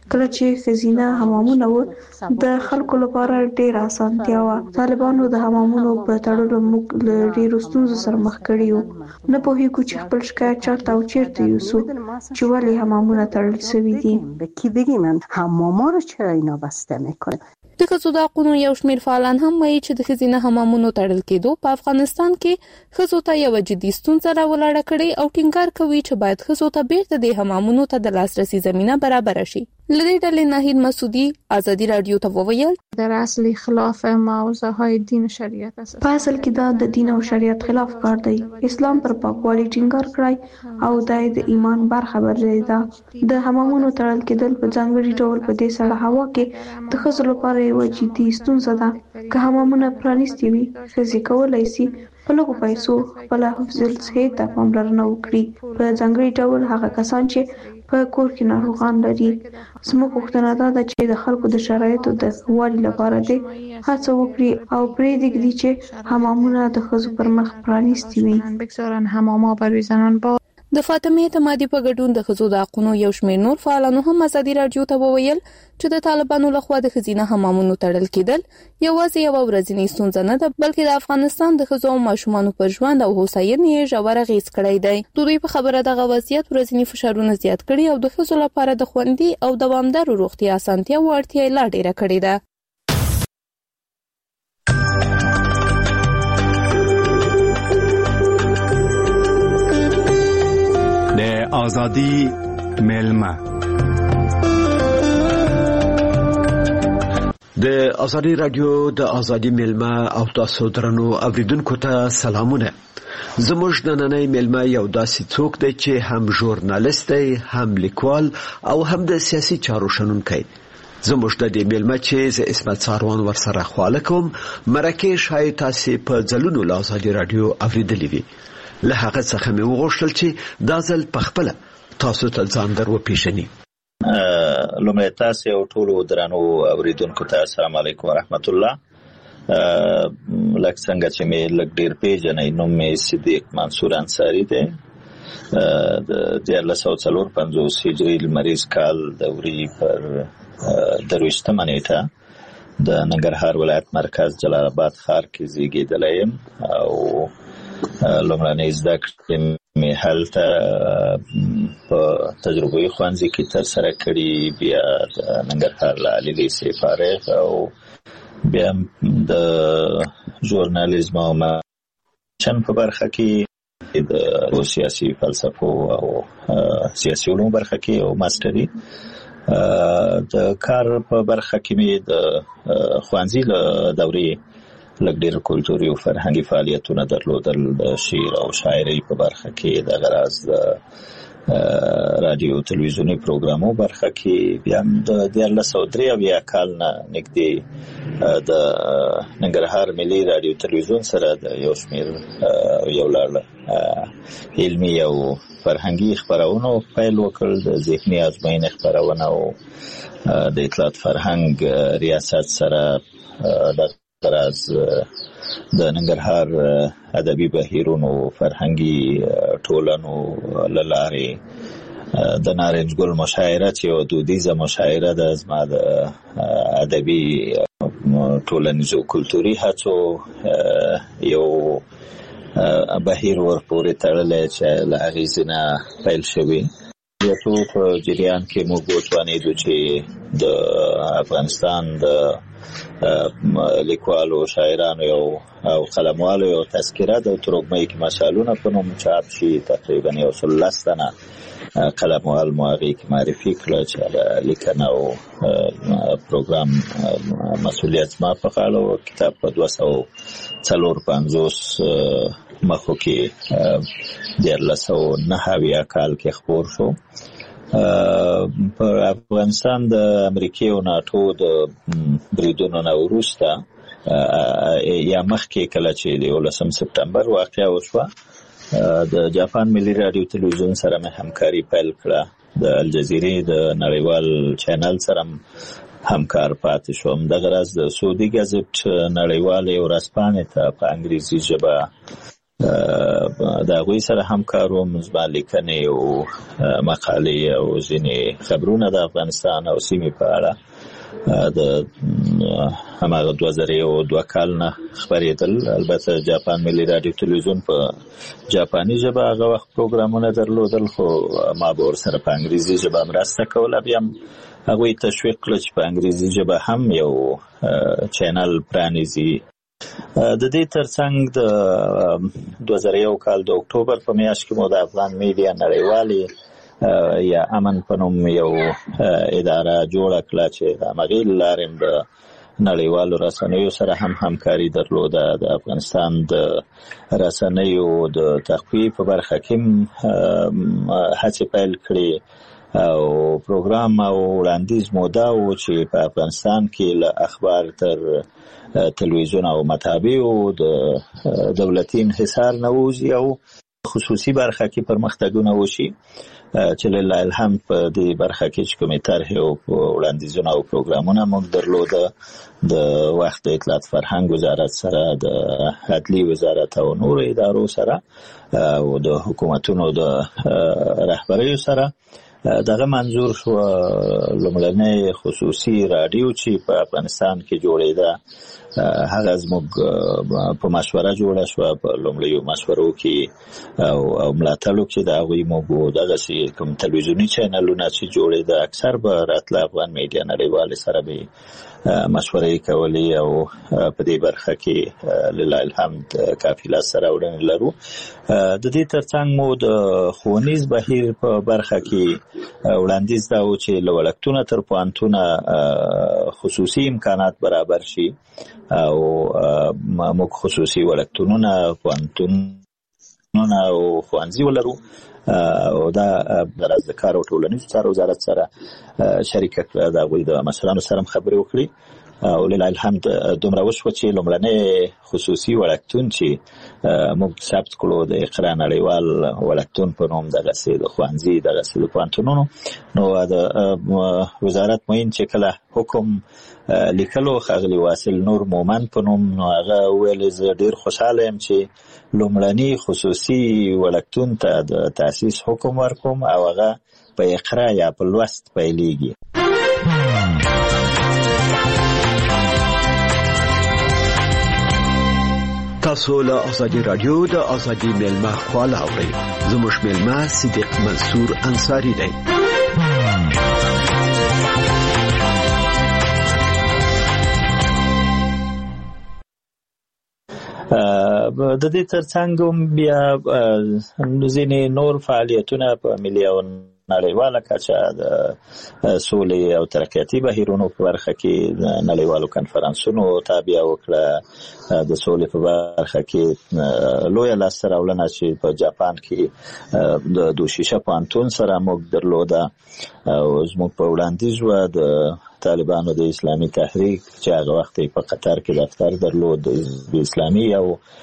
کله چې ښځینه حمامونه و د خلکو لپاره ډېر اسانتیا وه. طالبانو د حمامونو په تړلو موږ له ډېرو ستونزو سره مخ کړي یو. نه پوهېږو چې خپل شکایت چاته او چیرته یوسو چې ولې حمامونه تړل شوي دي. به کی بگیم حماما رو چرا اینا بسته میکنه؟ د ښځو د حقونو یو شمېر فعالان هم وایي چې د ښځینه حمامونو تړل کېدو په افغانستان کې ښځو ته یوه جدي ستونزه راولاړه کړې او ټینګار کوي چې باید ښځو ته بیرته د حمامونو ته د لاسرسي زمینه برابره شي. له دې ډلې ناهید مسعودي ازادي رادیو ته وویل در اصل خلاف موضوعهای دین و شریعت است. په اصل کې دا د دین او شریعت خلاف کار دی. اسلام پر پاکوالي ټینګار کړی او دا د ایمان برخه ګرځېده. د حمامونو تړل کېدل په ځانګړي ډول په دې سړه هوا کې د ښځو لپاره یوه جدي ستونزه ده. که حمامونه پرانیستي وي ښځې کولی شي په لږو پیسو خپله حفظ الصحې ته پاملرنه وکړي. په ځانګړي ډول هغه کسان چې په کور کې ناروغان لري. زموږ غوښتنه دا ده چې د خلکو د شرایطو د ښه والي لپاره دې هڅه وکړي او پرېږدي چې حمامونه د ښځو پر مخ پرانیستي وي. بگذارن حماما برای زنان با. د فاطمه اعتمادي په ګډون د ښځو د حقونو یو شمېر نور فعالانو هم ازادي رادیو ته وویل چې د طالبانو لخوا د ښځینه حمامونو تړل کېدل یوازې یوه ورځنۍ ستونزه نه ده، بلکې د افغانستان د ښځو او ماشومانو پر ژوند او هوساینې یې ژور اغېز کړی دی. د دوی په خبره دغه وضعیت ورځني فشارونه زیات کړي او د ښځو لپاره د خوندي او دوامداره روغتیا اسانتیاوو اړتیا یې لا ډېره کړې ده. د آزادی میلمه د آزادی رادیو د آزادی میلمه او تاسو درنو اوریدونکو ته سلامونه. زموږ نننی میلمه یو داسې څوک دی چې هم ژورنالیست دی، هم لیکوال او هم د سیاسي چارو شنونکی. زموږ د دې میلمه چې زه اسمت ساروان ورسره خواله کوم مرکه شاید تاسې په ځلونو له آزادی رادیو اوریدلې وي. له هغه څخه مې وغوښتل چې دا ځل په خپله تاسو ته ځان در وپېژني. لومړی تاسې او ټولو درنو اوریدونکو ته السلام علیکم ورحمت الله. لکه څنګه چې مې لږ ډېر پیژنئ، نوم مې صدیق منصور انصاري دی. د 1354 هجري لمریز کال د وري پر 23 نیټه د ننګرهار ولایت مرکز جلال آباد ښار کې زیږېدلی یم او لومړنۍ زده کړې مې هلته په تجربوي ښوونځي کې ترسره کړي، بیا د ننګرهار له عالي لیسې فارغ او بیا د ژورنالیزم او چن په برخه کې د سیاسي فلسفو او سیاسي علومو برخه کې او ماستري. د کار په برخه کې مې د ښوونځي له دورې لږ ډېر کلتوري او فرهنګي فعالیتونه درلودل. د شعر او شاعرۍ په برخه کې د غراض د رادیو تلویزیوني پروګرامو برخه کې بیا د 1383 کال نه نږدې د ننګرهار ملي رادیو تلویزیون سره د یو شمېر یو لړ علمي او فرهنګي خپرونو پیل وکړ. د ذهني ازموینې خپرونه او د اطلاعات فرهنګ ریاست سره د غراض د ننګرهار ادبي بهیرونو فرهنګي ټولنو له لارې د نارنج ګل مشاعره چې یوه دودیزه مشاعره ده زما د ادبي ټولنیزو کلتوري هڅو یو بهیر ورپورې تړلی چې له هغې نه پیل شوي. په جریان کې موږ وتوانېدو چې د افغانستان د لیکوالو شاعرانو او قلموالو یو تذکره د ترکمنۍ کې مشالونه په نوم چاپ شي. تقریبا 110 تنه قلموال مو هغې کې معرفي کړه چې لیکنه او پروګرام مسؤلیت زما په غاړه و. کتاب په 254 مخو کې 1309 کال کې خپور شو. په افغانستان د امریکې او ناټو د بریدونو نه وروسته یا مخکې کله چې د 11 سپتمبر واقعه وشوه د جاپان ملي رادیو تلویزیون سره مې همکاري پیل کړه. د الجزیرې د نړیوال چینل سره همکار پاتې شوم. دغه راز د سعودي ګازټ نړیوالې ورځپاڼې ته په انګریزي ژبه دا غوي سره همکارو مزبال لیکنې او مقالې او ځینې خبرونه د افغانستان او سیمې په اړه د هماغه 2002 کال نه خبرېدل. البته جاپان ملي رادیو تلویزیون په جاپاني ژبه هغه وخت پروګرامونه درلودل، خو ما به ورسره په انګریزي ژبه مرسته کوله. بیا هغوی تشویق کړه چې په انګریزي ژبه هم یو چینل پرانیزي. د دې ترڅنګ د 2001 کال د اکتوبر په میاشت کې مو د افغان میډیا نړیوالې یا امن په نوم یو اداره جوړه کړه چې د همغې له لارې د نړیوالو رسنیو سره هم همکاري درلوده. د افغانستان د رسنیو د تقویې په برخه کې هڅې پیل کړې او پروګرام او وړاندیز مو دا و چې په افغانستان کې له اخبار تر تلویزیون او مطابعو د دولتي انحصار نه ووځي او خصوصي برخه کې پرمختګونه وشي، چې لله الحمد په دې برخه کې چې کومې طرحې او وړاندیزونه او پروګرامونه موږ درلوده د وخت د اطلاعات فرهنګ وزارت سره، د عدلي وزارت او نورو ادارو سره او د حکومتونو د رهبریو سره. دغه منظور شو لومړنۍ خصوصي رادیو چې په افغانستان کې جوړېده هغه زموږ په مشوره جوړه شو. په لومړیو مشورو کې او ملاتړو کې د هغوی موږ دغسې کوم تلویزیوني چینلونه چې جوړېده اکثر به راتله افغان میډیا نړیوالې سره به مشورې کولې او په دې برخه کې لله الحمد کافي لاسته راوړنې لرو. د دې ترڅنګ مو د ښوونیز بهیر په برخه کې وړاندیز دا و چې له وړکتونه تر پوهنتونه خصوصي امکانات برابر شي او موږ خصوصي وړکتونونه، پوهنتونونه او ښوونځي ولرو او دا راز د کار او ټولنیزو چارو وزارت سره شریکه کړه. د هغوی د مشرانو سره خبرې وکړي او لله الحمد دومره وشوه چې لومړنی خصوصي وړکتون چې موږ ثبت کړو د اقرا نړیوال وړکتون په نوم دغسې د ښوونځي دغسې د پوهنتونونو، نو د وزارت معین چې کله حکم لیکلو ښاغلي واصل نور مومن په نوم، نو هغه ویل زه ډېر خوشحاله یم چې لومړني خصوصي وړکتون ته د تاسیس حکم ورکوم او هغه په اقرا یا په لوست پیلېږي. تاسو له ازادي رادیو د ازادي ملما خواله اورئ. زموږ ملما صدیق منصور انصاری دی. د دې ترڅنګ بیا ځینې نور فعالیتونه په ملي او نړیواله کچه د سولې او ترقیاتي بهیرونو په برخه کې نړیوالو کنفرانسونو تابع وکړه. د سولې په برخه کې لویه لاسته راوړنه چې په جاپان کې د دوشیشه پوهنتون سره موږ درلوده او زموږ په وړاندیز وه د طالبانو د اسلامي تحریک چې هغه وخت په قطر کې دفتر درلود د اسلامي او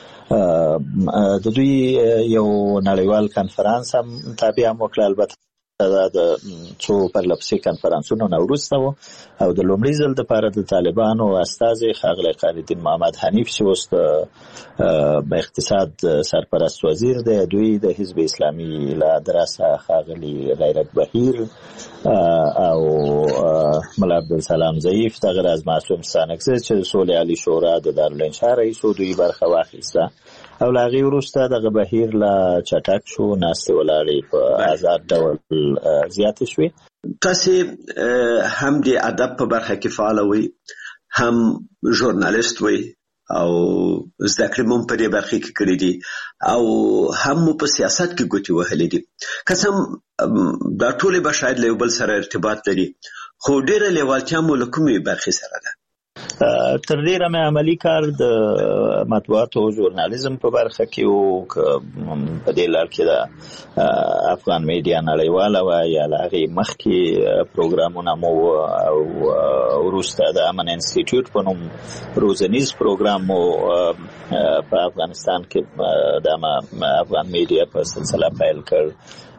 د دوی یو نړیوال کنفرانس هم تابع هم وکړه. البته دا د څو پرلپسې کنفرانسونو نه وروسته و او د لومړي ځل دپاره د طالبانو استازی ښاغلی قانالدین محمد حنیف چې اوس د اقتصاد سرپرست وزیر دی، دوی د حزب اسلامي له ادرسه ښاغلي غیرت بهیر او ملا عبدالسلام ضعیف، دغه راز معصوم ستانکزی چې د سولې عالي شورا د دارالانشا رئیس و، دوی برخه واخیسته او له هغې وروسته دغه بهیر لا چټک شو، ناستې ولاړې په آزاد ډول زیاتې شوې. تاسې هم د ادب په برخه کې فعاله وئ، هم ژورنالیست وئ او زده کړې مو په دې برخه کې کړې دي او هم مو په سیاست کې ګوتې وهلې دي. قسم دا ټولې به شاید له یو بل سره ارتباط لري، خو ډېره لیوالتیا مو له کومې برخې سره ده؟ تر ډیره مې عملی کار د مطبوعاتو او ژورنالیزم په برخه کې او په دې لار کې د افغان میډیا نړیواله وه یا له هغې مخکې پروګرامونه مو او وروسته د امن انسټیټیوټ په نوم روزنیز پروګرام مو په افغانستان کې د افغان میډیا په سلسله پیل کړ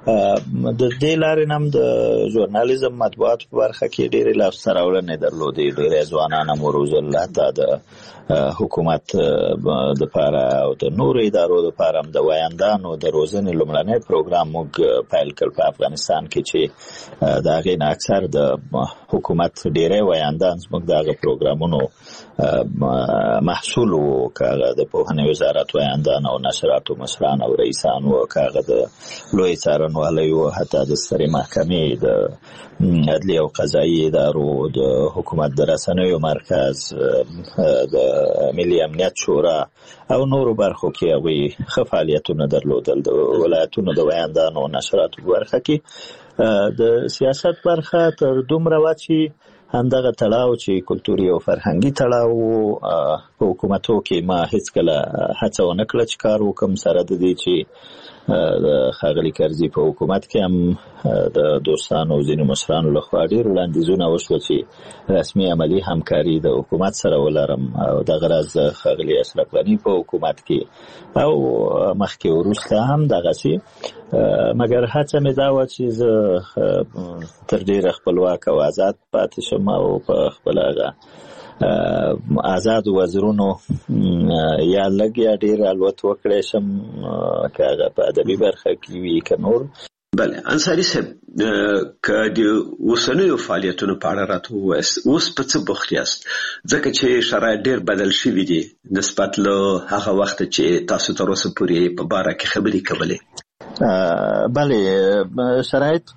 د دې لارې نم د ژورنالیزم مطبوعات په برخه کې ډېرې لاسته راوړنې درلودې. ډېری ځوانان هم وروزل، حتی د حکومت د لپاره او د نورو ادارو لپاره هم د وایندانو د روزنې لومړنی پروګرام موږ پیل کړ په افغانستان کې، چې د هغې نه اکثر د حکومت ډېری وایندان زموږ د هغه پروګرامونو محصول وو، که هغه د پوهنې وزارت وایندان او نشراتو مشران او رئیسان وو، که هغه د لوی څارنوالۍ وو، حتی د سترې محکمې، د عدلي او قضایي ادارو، د حکومت د رسنیو مرکز، د ملي امنیت شورا او نورو برخو کې هغوی ښه فعالیتونه درلودل. د ولایتونو د وایندانو او نشراتو په برخه کې د سیاست برخه تر دومره وه چې همدغه تړاو چې کلتوري او فرهنګي تړاو په حکومتو کې ما هیڅکله هڅه ونه کړه چې کار وکړم، سره د دې چې د ښاغلي کرزي په حکومت کې هم د دوستانو او ځینو مشرانو لخوا ډېر وړاندیزونه وشوه چې رسمي عملي همکاري د حکومت سره ولرم، او دغه راز ښاغلي اشرف غني په حکومت کې او مخکې وروسته هم دغسې، مګر هڅه مې دا وه چې زه تر ډېره خپلواک او آزاد پاتې شم او په خپله هغه آزاد وزرونو یا لږ یا ډېر الوت وکړی شم، که هغه په ادبي برخه کې وي که نور. بله انصاري صاحب، که د اوسنیو فعالیتونو په اړه راته ووایاست، اوس په څه بوخت یاست؟ ځکه چې شرایط ډېر بدل شوي دي نسبت له هغه وخته چې تاسو تر اوسه پورې په باره کې خبرې کولې. بله، شرایط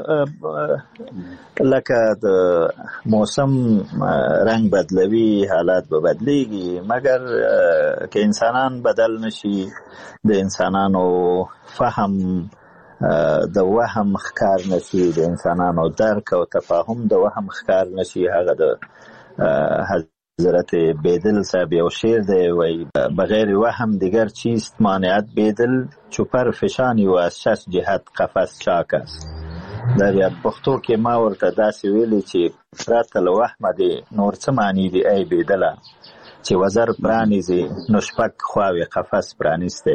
لکه د موسم رنگ بدلوي، حالات به بدلیږي، مګر که انسانان بدل نشي، د انسانانو فهم د وهم ښکار نشي، د انسانانو درک او تفاهم د وهم ښکار نشي. هغه د حضرت بیدل صاحب یو شعر دی، وای بغیر وهم دیگر چیست مانعت بیدل، چوپر فشانی و از شش جهت قفس چاک است. در پښتو کې ما ورته داسې ویلي چې پرته له وهمه دی نور څه معنی دی ای بیدله، چې وزر پرانیزي نو شپږ خواوې قفس پرانیستی.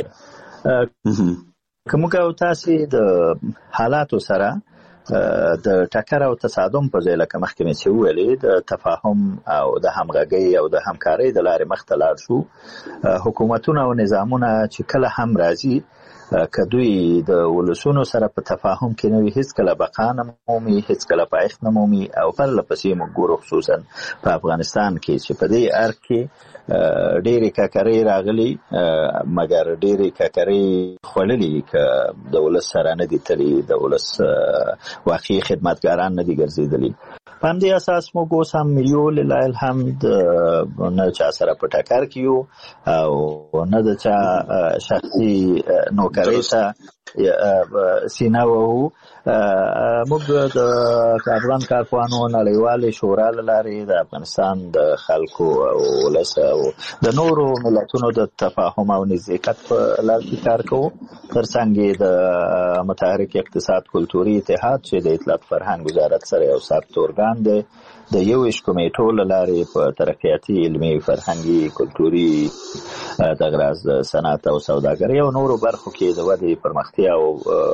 که موږ او تاسې د حالاتو سره د ټکر او تصادم په ځای، لکه مخکې مې چې وویلې، د تفاهم او د همغږۍ او د همکارۍ د لارې مخته لاړ شو، حکومتونه او نظامونه چې کله هم راځي، که دوی د ولسونو سره په تفاهم کې نه وي، هیڅکله بقا نه مومي، هیڅکله پایښت نه مومي. او پرله پسې موږ ګورو خصوصا په افغانستان کې چې په دې ارګ کې ډېرې ککرۍ راغلي، مګر ډېرې ککرۍ خوړلي، که د ولس سره نه دي تللي، د ولس واقعي خدمتګاران نه دي ګرځېدلي. په همدې اساس موږ اوس هم یو لله الحمد نه چا سره په ټکر کې یو او نه د چا شخصي نوکرۍ ته سینه وهو. موږ د افغان کارپوهانو نړیوالې شورا له لارې د افغانستان د خلکو او ولس او د نورو ملتونو د تفاهم او نزدېکت په لار کې کار کوو. ترڅنګ یې د متحرک اقتصاد کلتوري اتحاد چې د اطلاعات فرهنګ وزارت سره یو ثابت ارګان دی، د 21 کمیټو له لارې په ترقیاتي، علمي، فرهنګي، کلتوري، دغه راز د صنعت او سوداګرۍ او نورو برخو کې د ودې، پرمختیا او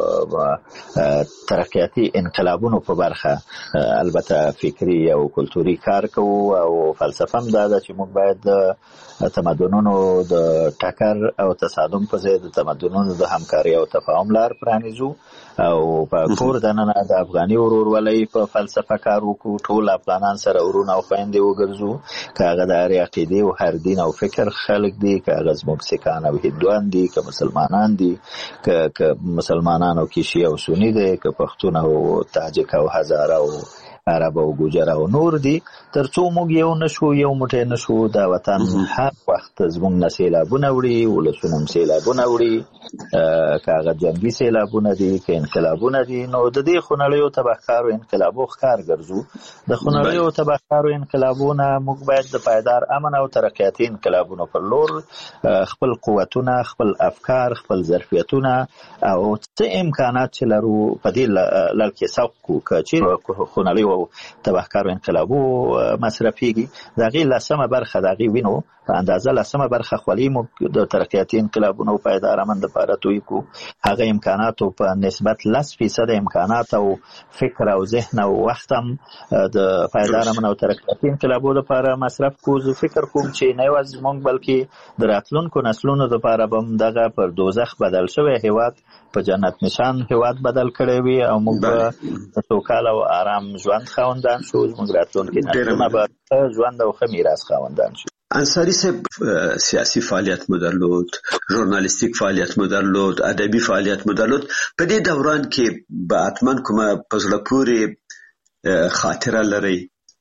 ترقیاتي انقلابونو په برخه البته فکري او کلتوري کار کوو. او فلسفه هم دا ده چې موږ باید د تمدنونو د ټکر او تصادم په ځای د تمدنونو د همکارۍ او تفاهم لار پرانیزو او په کور دننه د افغاني ورورولۍ په فلسفه کار وکړو. ټول افغانان سره ورونه او خویندې وګرځو، که هغه د هرې عقیدې او هر دین او فکر خلک دي، که هغه زموږ سیکان او هندوان دي، که مسلمانان دي، که مسلمانان او کې شیعه او سني دي، که پښتون او تاجک او هزاره او عرب او ګوجر او نور دي. ترڅو موږ یو نشو، یو موټی نشو، دا وطن هر وخت زموږ نه سیلابونه وړي، ولسونه هم سیلابونه وړي، که هغه جنګي سیلابونه دي، که انقلابونه دي. نو د دې خونړیو تبهکارو انقلابو ښکار ګرځو. د خونړیو تبهکارو انقلابونه موږ باید د پایدار امن او ترقیاتي انقلابونو پر لور خپل قوتونه، خپل افکار، خپل ظرفیتونه او څه امکانات چې لرو په دې لړ کې سوق کړو. که چېرې خونړیو او تبهکارو انقلابو مصرفيږي دغه لسمه برخه دغه وینو په اندازه لسمه برخه خولي مو د ترقیاتي انقلابونو پایدارمند لپاره توی کو هغه امکاناتو په نسبت 10% امکانات او فکر او ذهن او وخت هم د پایدارمند او ترقیاتي انقلابونو لپاره مصرف کوو فکر کوم چې نه واز مونږ بلکې د راتلونکو نسلونو لپاره بم دغه پر دوزخ بدل شوی هیواد په جنت نشان هیواد بدل کړی وي او موږ په سوکاله او آرام ژوند خوندان شو موږ راتلونکي نسلونه به ژوند او خمیراس خوندان شو. انصاری صاحب سیاسی فعالیت مو درلود، ژورنالیستیک فعالیت مو درلود، ادبي فعالیت مو درلود. په دې دوران کې به حتماً کومه په زړه پورې خاطره لرئ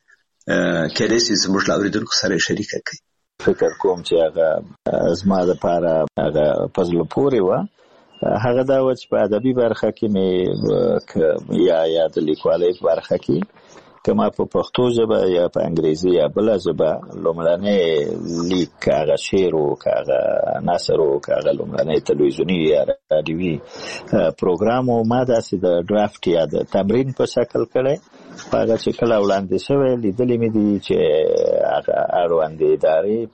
کېدای شي زموږ له اورېدونکو سره شریکه کړئ؟ فکر کوم چې هغه زما دپاره هغه په زړه پورې وه هغه دا و چې په ادبي برخه کې مې یا د لیکوالۍ په برخه کې که ما په پښتو ژبه یا په انګریزي یا بله ژبه لومړنی لیک هغه شعر و که هغه نثر و که هغه لومړنی تلویزیوني یا راډیوي پروګرام و ما داسې د ډرافټ یا د تمرین په شکل کړی هغه چې کله وړاندې شوی لیدلې مې دي چې هغه اړوندې ادارې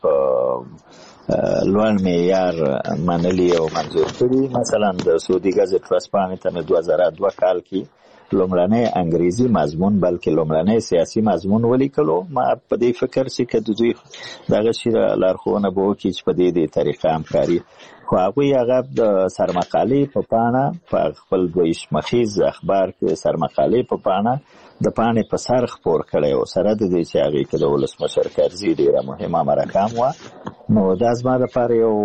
په لوړ معیار منلي او منظور کړي. مثلا د سعودي ګزټ ورځپاڼې ته مې 2002 کال کې لومړنی انګریزي مضمون بلکې لومړنی سیاسي مضمون ولیکلو. ما په دې فکر چې که د دوی دغه شي لارښوونه به وکړي چې په دې طریقه همکاري خو هغوی هغه د سرمقالې په پاڼه په خپل دویش مخیز اخبار کې سرمقالې په پاڼه د پاڼې په سر خپور کړی و سره د دې چې هغې کې د ولسمشر کرزي ډېره مهمه مرکه هم وه نو دا زما لپاره یو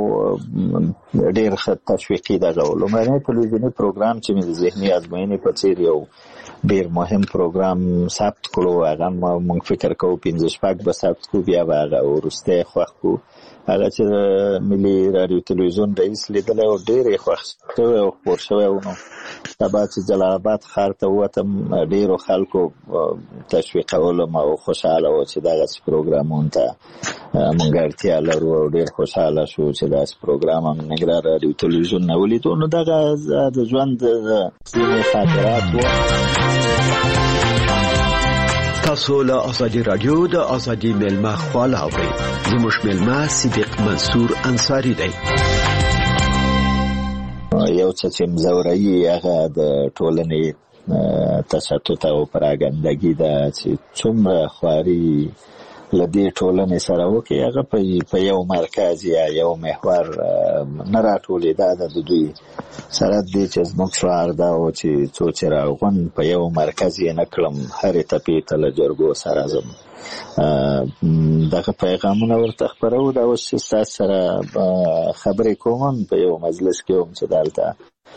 ډېر ښه تشویقي دغه و. لومړنی تلویزیوني پروګرام چې مې د ذهني ازموینې په څېر یو ډېر مهم پروګرام ثبت کړو هغه موږ فکر کوو 15 به ثبت کړو بیا به هغه وروستی خوښ کړو هغه چې د ملي راډیو تلویزیون رئیس لیدلی و ډېر یې خوښ شوی او خپور شوی و. نو سبا چې جلال آباد ښار ته ووتم ډېرو خلکو تشویقولم او خوشحاله و چې دغسې پروګرامونو ته موږ اړتیا لرو او ډېر خوشحاله شو چې داسې پروګرام هم ننګرهار راډیو تلویزیون نه ولیدو. نو دغه د ژوند ځینې خاطرات و. تاسو له ازادي رادیو د ازادي ملما خواله اورئ. زموږ ملما صدیق منصور انصاری دی. یو څه چې مزوري هغه د ټولنې تشتت او پراګندګي ده چې څومره خواري لدې ټولنې سره وکړي هغه په یو مرکز یا یو محور نه راټولېده د دوی سره دې چې زموږ شعار دا و چې څو چې راغون په یو مرکز یې نه کړم هرې تپې ته له جرګو سره ځم دغه پیغامونه ورته خپرو. دا اوس چې ستاسو سره خبرې کوم په یو مجلس کې وم چې دلته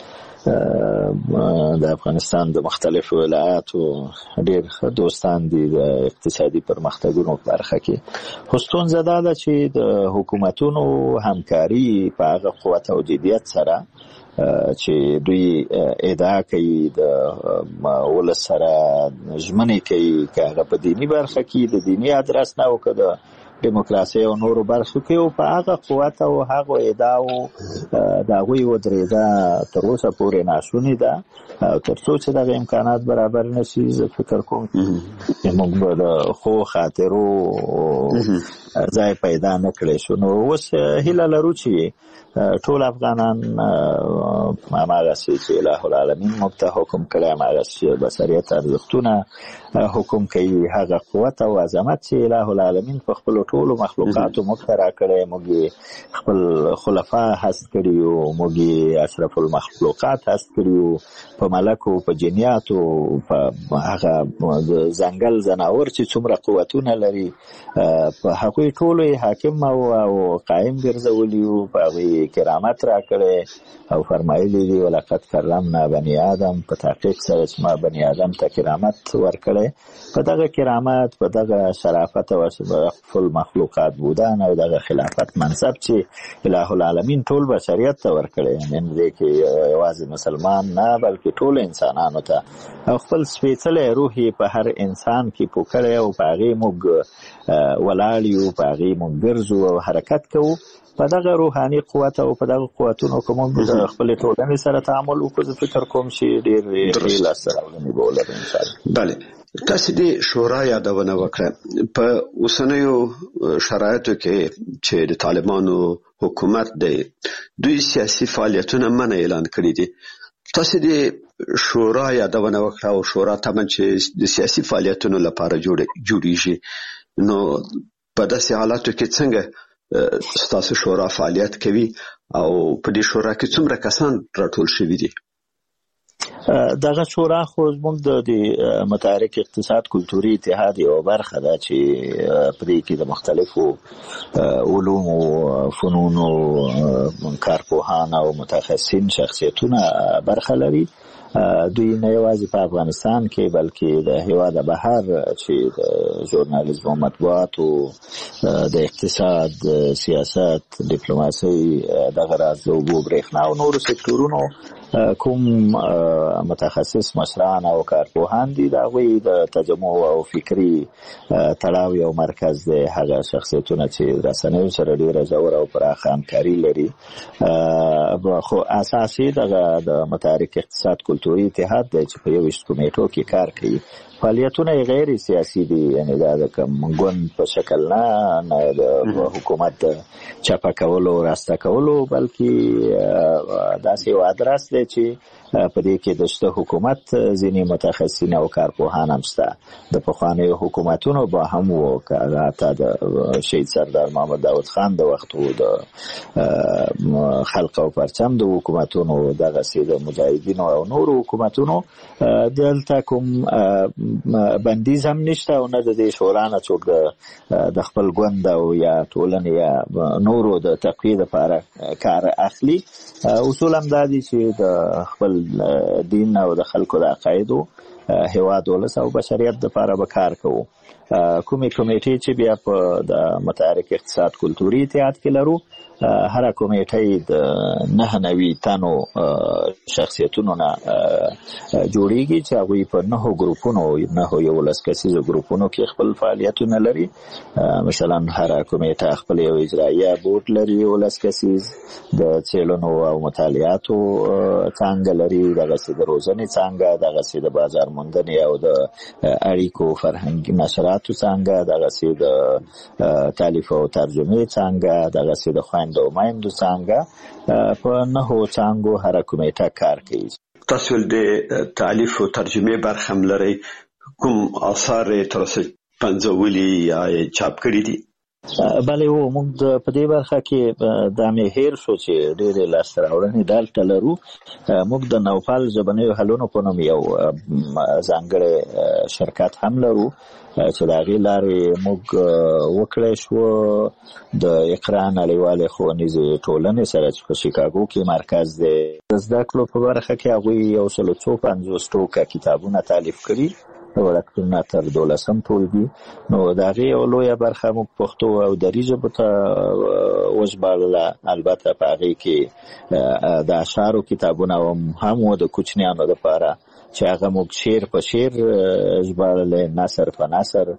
د افغانستان د مختلفو ولایاتو ډېر ښه دوستان دي د اقتصادي پرمختګونو په برخه کې. خو ستونزه دا ده چې د حکومتونو همکاري په هغه قوت او جدیت سره چې دوی ادعا کوي د ولس سره ژمنې کوي که هغه په دیني برخه کې د دیني ادرس نه او که د دیموکراسي او نورو برخو کې او په هغه قوت او هغه ادعاو د هغوی ودرېده تر اوسه پورې ناشونې ده او تر څو چې دغه امکانات برابر نشي زه فکر کوم چې موږ به د ښو خاطرو ځای پیدا نه کړی شو. نو اوس هیله لرو چې ټول افغانان هماغسې چې اله العالمین موږ ته حکم کړی هماغسې بشریت ارزښتونه حکم کوي هغه قوت او عظمت چې اله العالمین په خپلو ټولو مخلوقاتو موږ ته راکړی موږ خپل خلفا هست کړي او موږ اشرف المخلوقات هست کړي په ملکو په جنیاتو په هغه د ځنګل ځناور چې څومره قوتونه لري په هغوی ټولو یې حاکم او قایم ګرځولي وو په هغوی کرامت راکړی او فرمایلی دي ولقد کرمنا بني آدم په تحقیق سره چې ما بني آدم ته کرامت ورکړی په دغه کرامت په دغه شرافت او اشرف المخلوقات بودن او دغه خلافت منصب چې اله العالمین ټول بشریت ته ورکړی یعنې دې کې یوازې مسلمان نه بلکې ټول انسانانو ته او خپل سپېڅلی روح یې په هر انسان کې پوکړی او په هغې موږ ولاړ یو په هغې موږ ګرځو او حرکت کوو. په دغه روحاني قوت او په دغه قوتونو که موږ د خپلې ټولنې سره تعامل وکړو زه فکر کوم چې ډېر لاسته راوړنې به ولرو انشاءالله. بله تاسو د شورا یادونه وکړه په اوسنیو شرایطو کې چې د طالبانو حکومت دی دوی سیاسي فعالیتونه منع اعلان کړی دي. تاسو د شورا یادونه وکړه او شورا تمن چې د سیاسي فعالیتونو لپاره جوړیږي نو په داسې حالاتو کې څنګه تاسو شورا فعالیت کوي او په دې شورا کې څومره کسان راټول شوي دي؟ دغه شورا خو زموږ د متحرک اقتصاد کلتوري اتحاد یو برخه ده چې په دې کې د مختلفو علوم او فنونو کارپوهان او متخصصین شخصیتونه برخه لري. دوی نه یوازې په افغانستان کې بلکې د هیواد بهر چې د ژورنالیزم او مطبوعاتو د اقتصاد سیاست ډیپلوماسي دغه راز د اوبو برېښنا او نورو سکتورونو کوم متخصص مشران او کارپوهان دي د هغوی د تجمع او فکري تړاو یو مرکز دی. هغه شخصیتونه چې رسنیو سره ډېره ژوره او پراخه همکاري لري خو اساسي دغه د متحرک اقتصاد کلتوري اتحاد دی چې په 21 کمیټو کې کار کوي. فعالیتونه غیر سیاسي دي یعنی دا د کوم ګوند په شکل نه د حکومت چپه کولو راسته کولو بلکې داسې یو ادرس دی چې په دې کې د حکومت ځینې متخصصین او کارپوهان هم شته. د پخوانیو حکومتونو به هم وو که حتی د شهید سردار محمد داود خان د وختو د خلق او پرچم د حکومتونو دغسې د مجاهدینو او نورو حکومتونو دلته کوم بندیز هم نشته او نه د دې شورا نه څوک د خپل ګوند او یا ټولنې یا نورو د تقویې لپاره کار اخلي. اصول هم دا دي چې د خپل دین او د خلکو د عقایدو هیواد ولس او بشریت لپاره به کار کوو. کومې کمیټې چې بیا په د متحرک اقتصاد کلتوري اتحاد کې لرو هر کمیټه د 99 تنو شخصیتونو نه جوړیږي چې هغوی په 9 ګروپونو 11 کسیزو ګروپونو کې خپل فعالیتونه لري. مثلا هر کمیټه خپل یو اجرایه بورډ لري 11 کسیز، د څېړنو او مطالعاتو څانګه لري، دغسې د روزنې څانګه، دغسې د بازار موندنې او د اړیکو فرهنګي نشراتو څانګه، دغسې د تالیف او ترجمې څانګه، دغسې د خویندو او میندو څانګه. په 9 څانګو هر کمیټه کار کوي. تاسو د تالیف او ترجمې برخه هم لرئ، کوم آثار تر اوسه پنځولي یا چاپ کړي دي؟ بله و موږ په دې برخه کې دا مې هیر شو چې ډېرې لاسته راوړنې دلته لرو. موږ د نوپال ژبنیو حلونو په نوم یو ځانګړی شرکت هم لرو چې د هغې لارې موږ وکړی شو د اقرا نړیوالې ښوونیزې ټولنې سره چې په شیکاګو کې مرکز دی د زده کړو په برخه کې هغوی 150 ټوکه کتابونه تالیف کړي د وړکتون نه تر 12 ټولګي. نو د هغې یو لویه برخه موږ پښتو او دري ژبو ته وژباړله. البته په هغې کې د اشعارو کتابونه هم و د کوچنیانو دپاره چې هغه موږ شعر په شعر ژباړلی، نثر په نثر.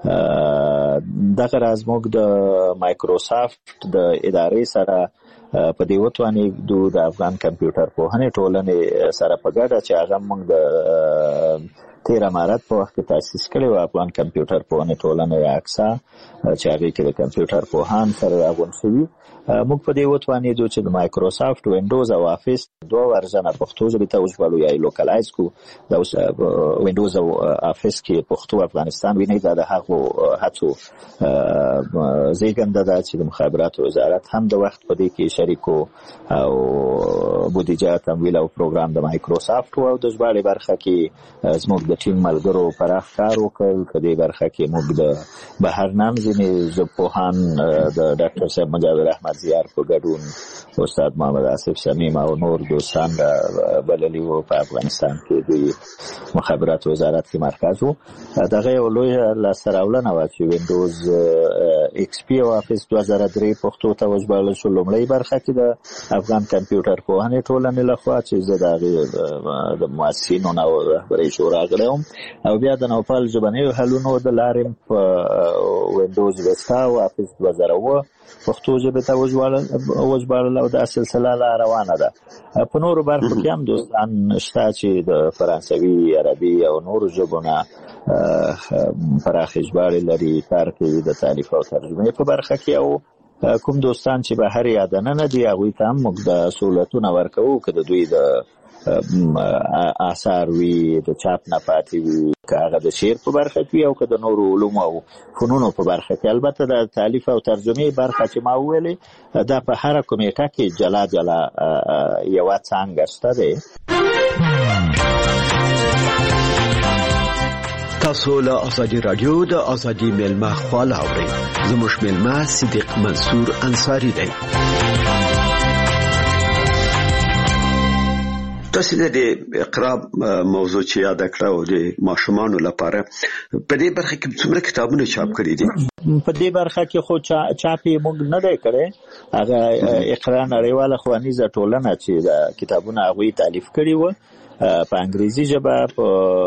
دغه راز موږ د مایکروسافت د ادارې سره په دې وتوانېدو د افغان کمپیوټر پوهنې ټولنې سره په ګډه چې هغه موږ د 13 مارچ په وخت کې تاسیس کړی و افغان کمپیوټر پوهنې ټولنه یا اکسا چې هغې کې د کمپیوټر پوهان سره راغونډ شوي. موږ په دې وتوانېدو چې د مایکروسافت وینډوز او افیس 2 ورژنه پښتو ژبې ته وژباړو یا یې لوکلایز کړو. د وینډوز او افیس کې پښتو افغانستان وینئ دا د هغو هڅو زیږنده ده چې د مخابراتو وزارت هم د وخت په دې کې شریک او بودیجه تمویل او پروګرام د مایکروسافت او د ژباړې برخه کې زموږ د ټیم ملګرو پراخ کار وکړ. په دې برخه کې موږ د بهرنام ځینې ژبپوهان د ډاکټر صاحب مجاور احمد زیار په ګډون استاد محمد آصف شمیم او نور دوستان بللي وو. په افغانستان کې د مخابراتو وزارت کې مرکز وو. دغه یو لویه لاسته راوړنه وه چې وینډوز ایکس پی او افیس 2003 پښتو ته وژباړل شو. لومړۍ برخه کې د افغان کمپیوټر پوهنې ټولنې لخوا چې زه د هغې د مؤسسینو نه او رهبرۍ شورا غړی کړی وم او بیا د نوپال ژبنیو حلونو د لارې په وینډوز وستا او افیس 2009 پښتو ژبه ته وژباړل او دا سلسله لا روانه ده. په نورو برخو کې هم دوستان شته چې د فرانسوي، عربي او نورو ژبونو پراخ ژباړې لري، کار کوي د تالیف او ترجمه په برخه کې. او کوم دوستان چې بهر یا دننه دي هغوی ته هم موږ د سهولتونه ورکوو که د دوی د آثار وي، د چاپ نه پاتې وي، که هغه د شعر په برخه کې او که د نورو علومو او فنونو په برخه کې. البته د تالیف او ترجمې برخه چې ما وویلې دا په هره کمیټه کې جلا جلا یوه څانګه شته دی. تاسو له ازادي رادیو د ازادي ملما خواله اورئ. زموږ ملما صدیق منصور انصاری دی. تاسو د اقرا موضوع چې یاد کړو د ماشومانو لپاره په دې برخه کې څومره کتابونه چاپ کړي دي؟ په دې برخه کې خو چاپی موږ نه دی کړی. هغه اقرا نړیواله ښوونیزه ټولنه چې د کتابونه هغوی تالیف کړي و په انګریزي ژبه په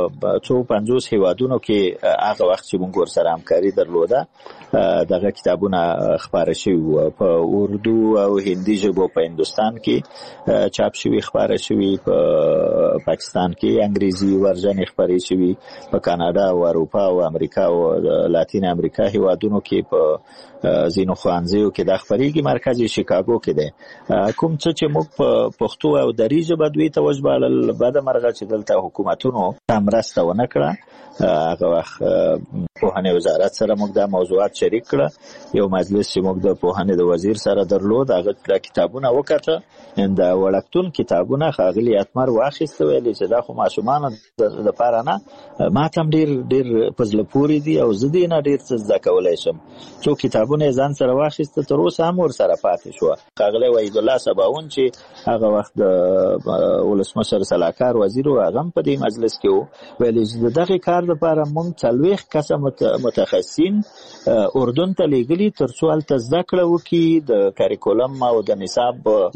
250 هیوادونو کې هغه وخت چې موږ ورسره همکاري درلوده دغه کتابونه خپاره شوي وو. په اردو او هندي ژبو په هندوستان کې چاپ شوي، خپاره شوي. په پاکستان کې انګریزي ورژن خپاره شوي. په کاناډا او اروپا او امریکا او لاتین امریکا هیوادونو کې په زینو خوانزیو کې د خبرېږي مرکز شیکاګو کې دی. کوم څه چې موږ په پښتو او دري ژبه دوی ته وژباړل، بعد مرغه چې دلته حکومتونو مرسته ونه کړه، هغه وخت پوهنې وزارت سره موږ دا موضوعات شریک کړه. یو مجلس چې موږ د پوهنې د وزیر سره درلود، هغه کتابونه وکړه. د وړکتون کتابونه ښاغلي اتمر واخیسته، ویلي چې دا خو ماشومانو دپاره نه، ما ته هم ډېر په زړه پورې دي او زه دې نه ډېر څه زده کولی شم. څو کتابونه یې ځان سره واخیسته، تر اوسه هم ورسره پاتې شوه. ښاغلی وحیدالله سباون چې هغه وخت د ولسمشر سلاکار وزیر و، هغه هم په دې مجلس کې و، ویلي چې د دغې کار دپاره موږ 40 کسه متخصصین اردن ته لیږلي تر څو هلته زده کړه وکړي د کاریکولم او د نصاب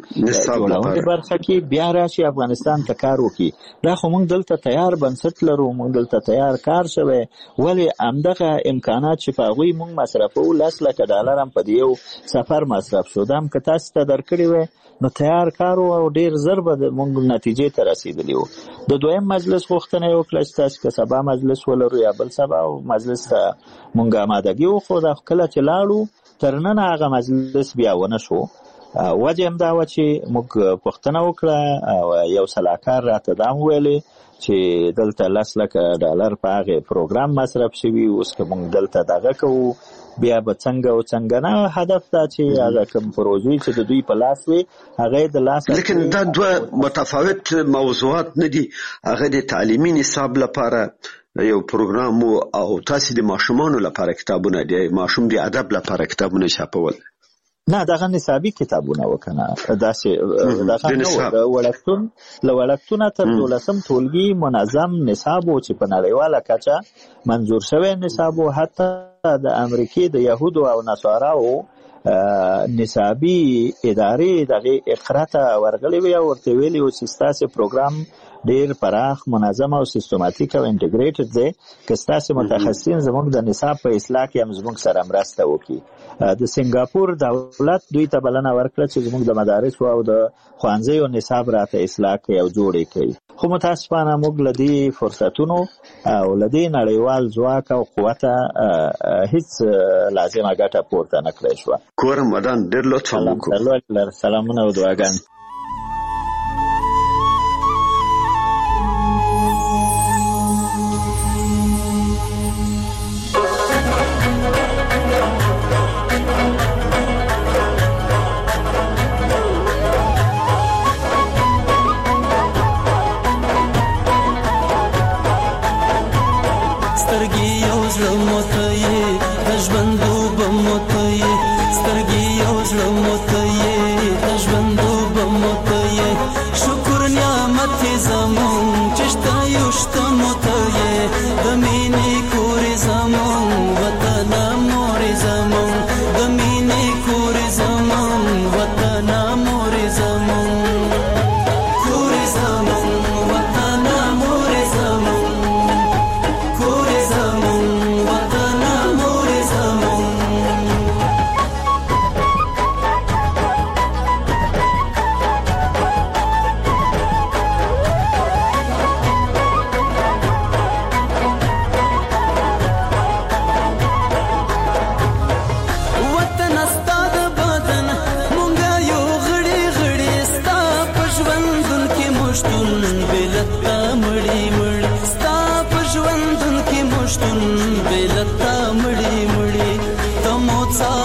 جوړونې برخه کې، بیا راشي افغانستان ته کار وکړي. دا خو موږ دلته تیار بنسټ لرو، موږ دلته تیار کار شوی، ولې همدغه امکانات چې په هغوی موږ مصرفوو $10,000 هم په یو سفر مصرف شو. دا هم که تاسو ته درکړی وی نو تیار کار او ډیر زر به موږ نتیجې ته رسیدلی وو. د دویم مجلس غوښتنه یې وکړه چې تاسو که سبا مجلس ولرو یا بل سبا او مجلس ته موږ آمادګي وښوده. خو کله چې لاړو تر ننه هغه مجلس بیا ونه شو. وجه هم دا وه چې موږ پوښتنه وکړه او یو سلاکار راته دا هم ویلې چې دلته $10,000 په هغې پروګرام مصرف شوي، اوس که موږ دلته دغه کوو بیا به څنګه او څنګه نه. هدف دا چې هغه کوم پروژې چې د دوی په لاس وي هغه د لاس، لیکن دا دوه متفاوت موضوعات نه دي. هغه د تعلیمي نصاب لپاره یو پروګرام او تاسو د ماشومانو لپاره کتابونه دي، ماشوم د ادب لپاره کتابونه چاپول. نه دغه نصابي کتابونه وکنه، داسې دغه وړکتون له وړکتونه تر 12م ټولګي منظم نصاب و چې په نړیواله کچه منظور شوی نصاب و. حتی د امریکې د یهودو او نصاراو نصابي ادارې دغه اقرا ته ورغلي وي او ورته ویلي و چې ستاسو پروګرام ډیر پراخ، منظم او سیستماتیک او انټیګریټډ دی، که ستاسو متخصصین زموږ د نصاب په اصلاح کې هم زموږ سره مرسته وکړي. د سنگاپور دولت دوی ته بلنه ورکړه چې زموږ د مدارسو او د ښوونځیو نصاب راته اصلاح کوي او جوړ یې کوي. خو متاسفانه موږ له دې فرصتونو او له دې نړیوال ځواک او قوته هیڅ لازمه ګټه پورته نه کړی شوه. کورم ودان ډېر لطفا وکړو. سلامونه او دعاګانې. سترګې یو زړه مو ته یې د ژوندو به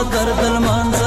ګردل مانځه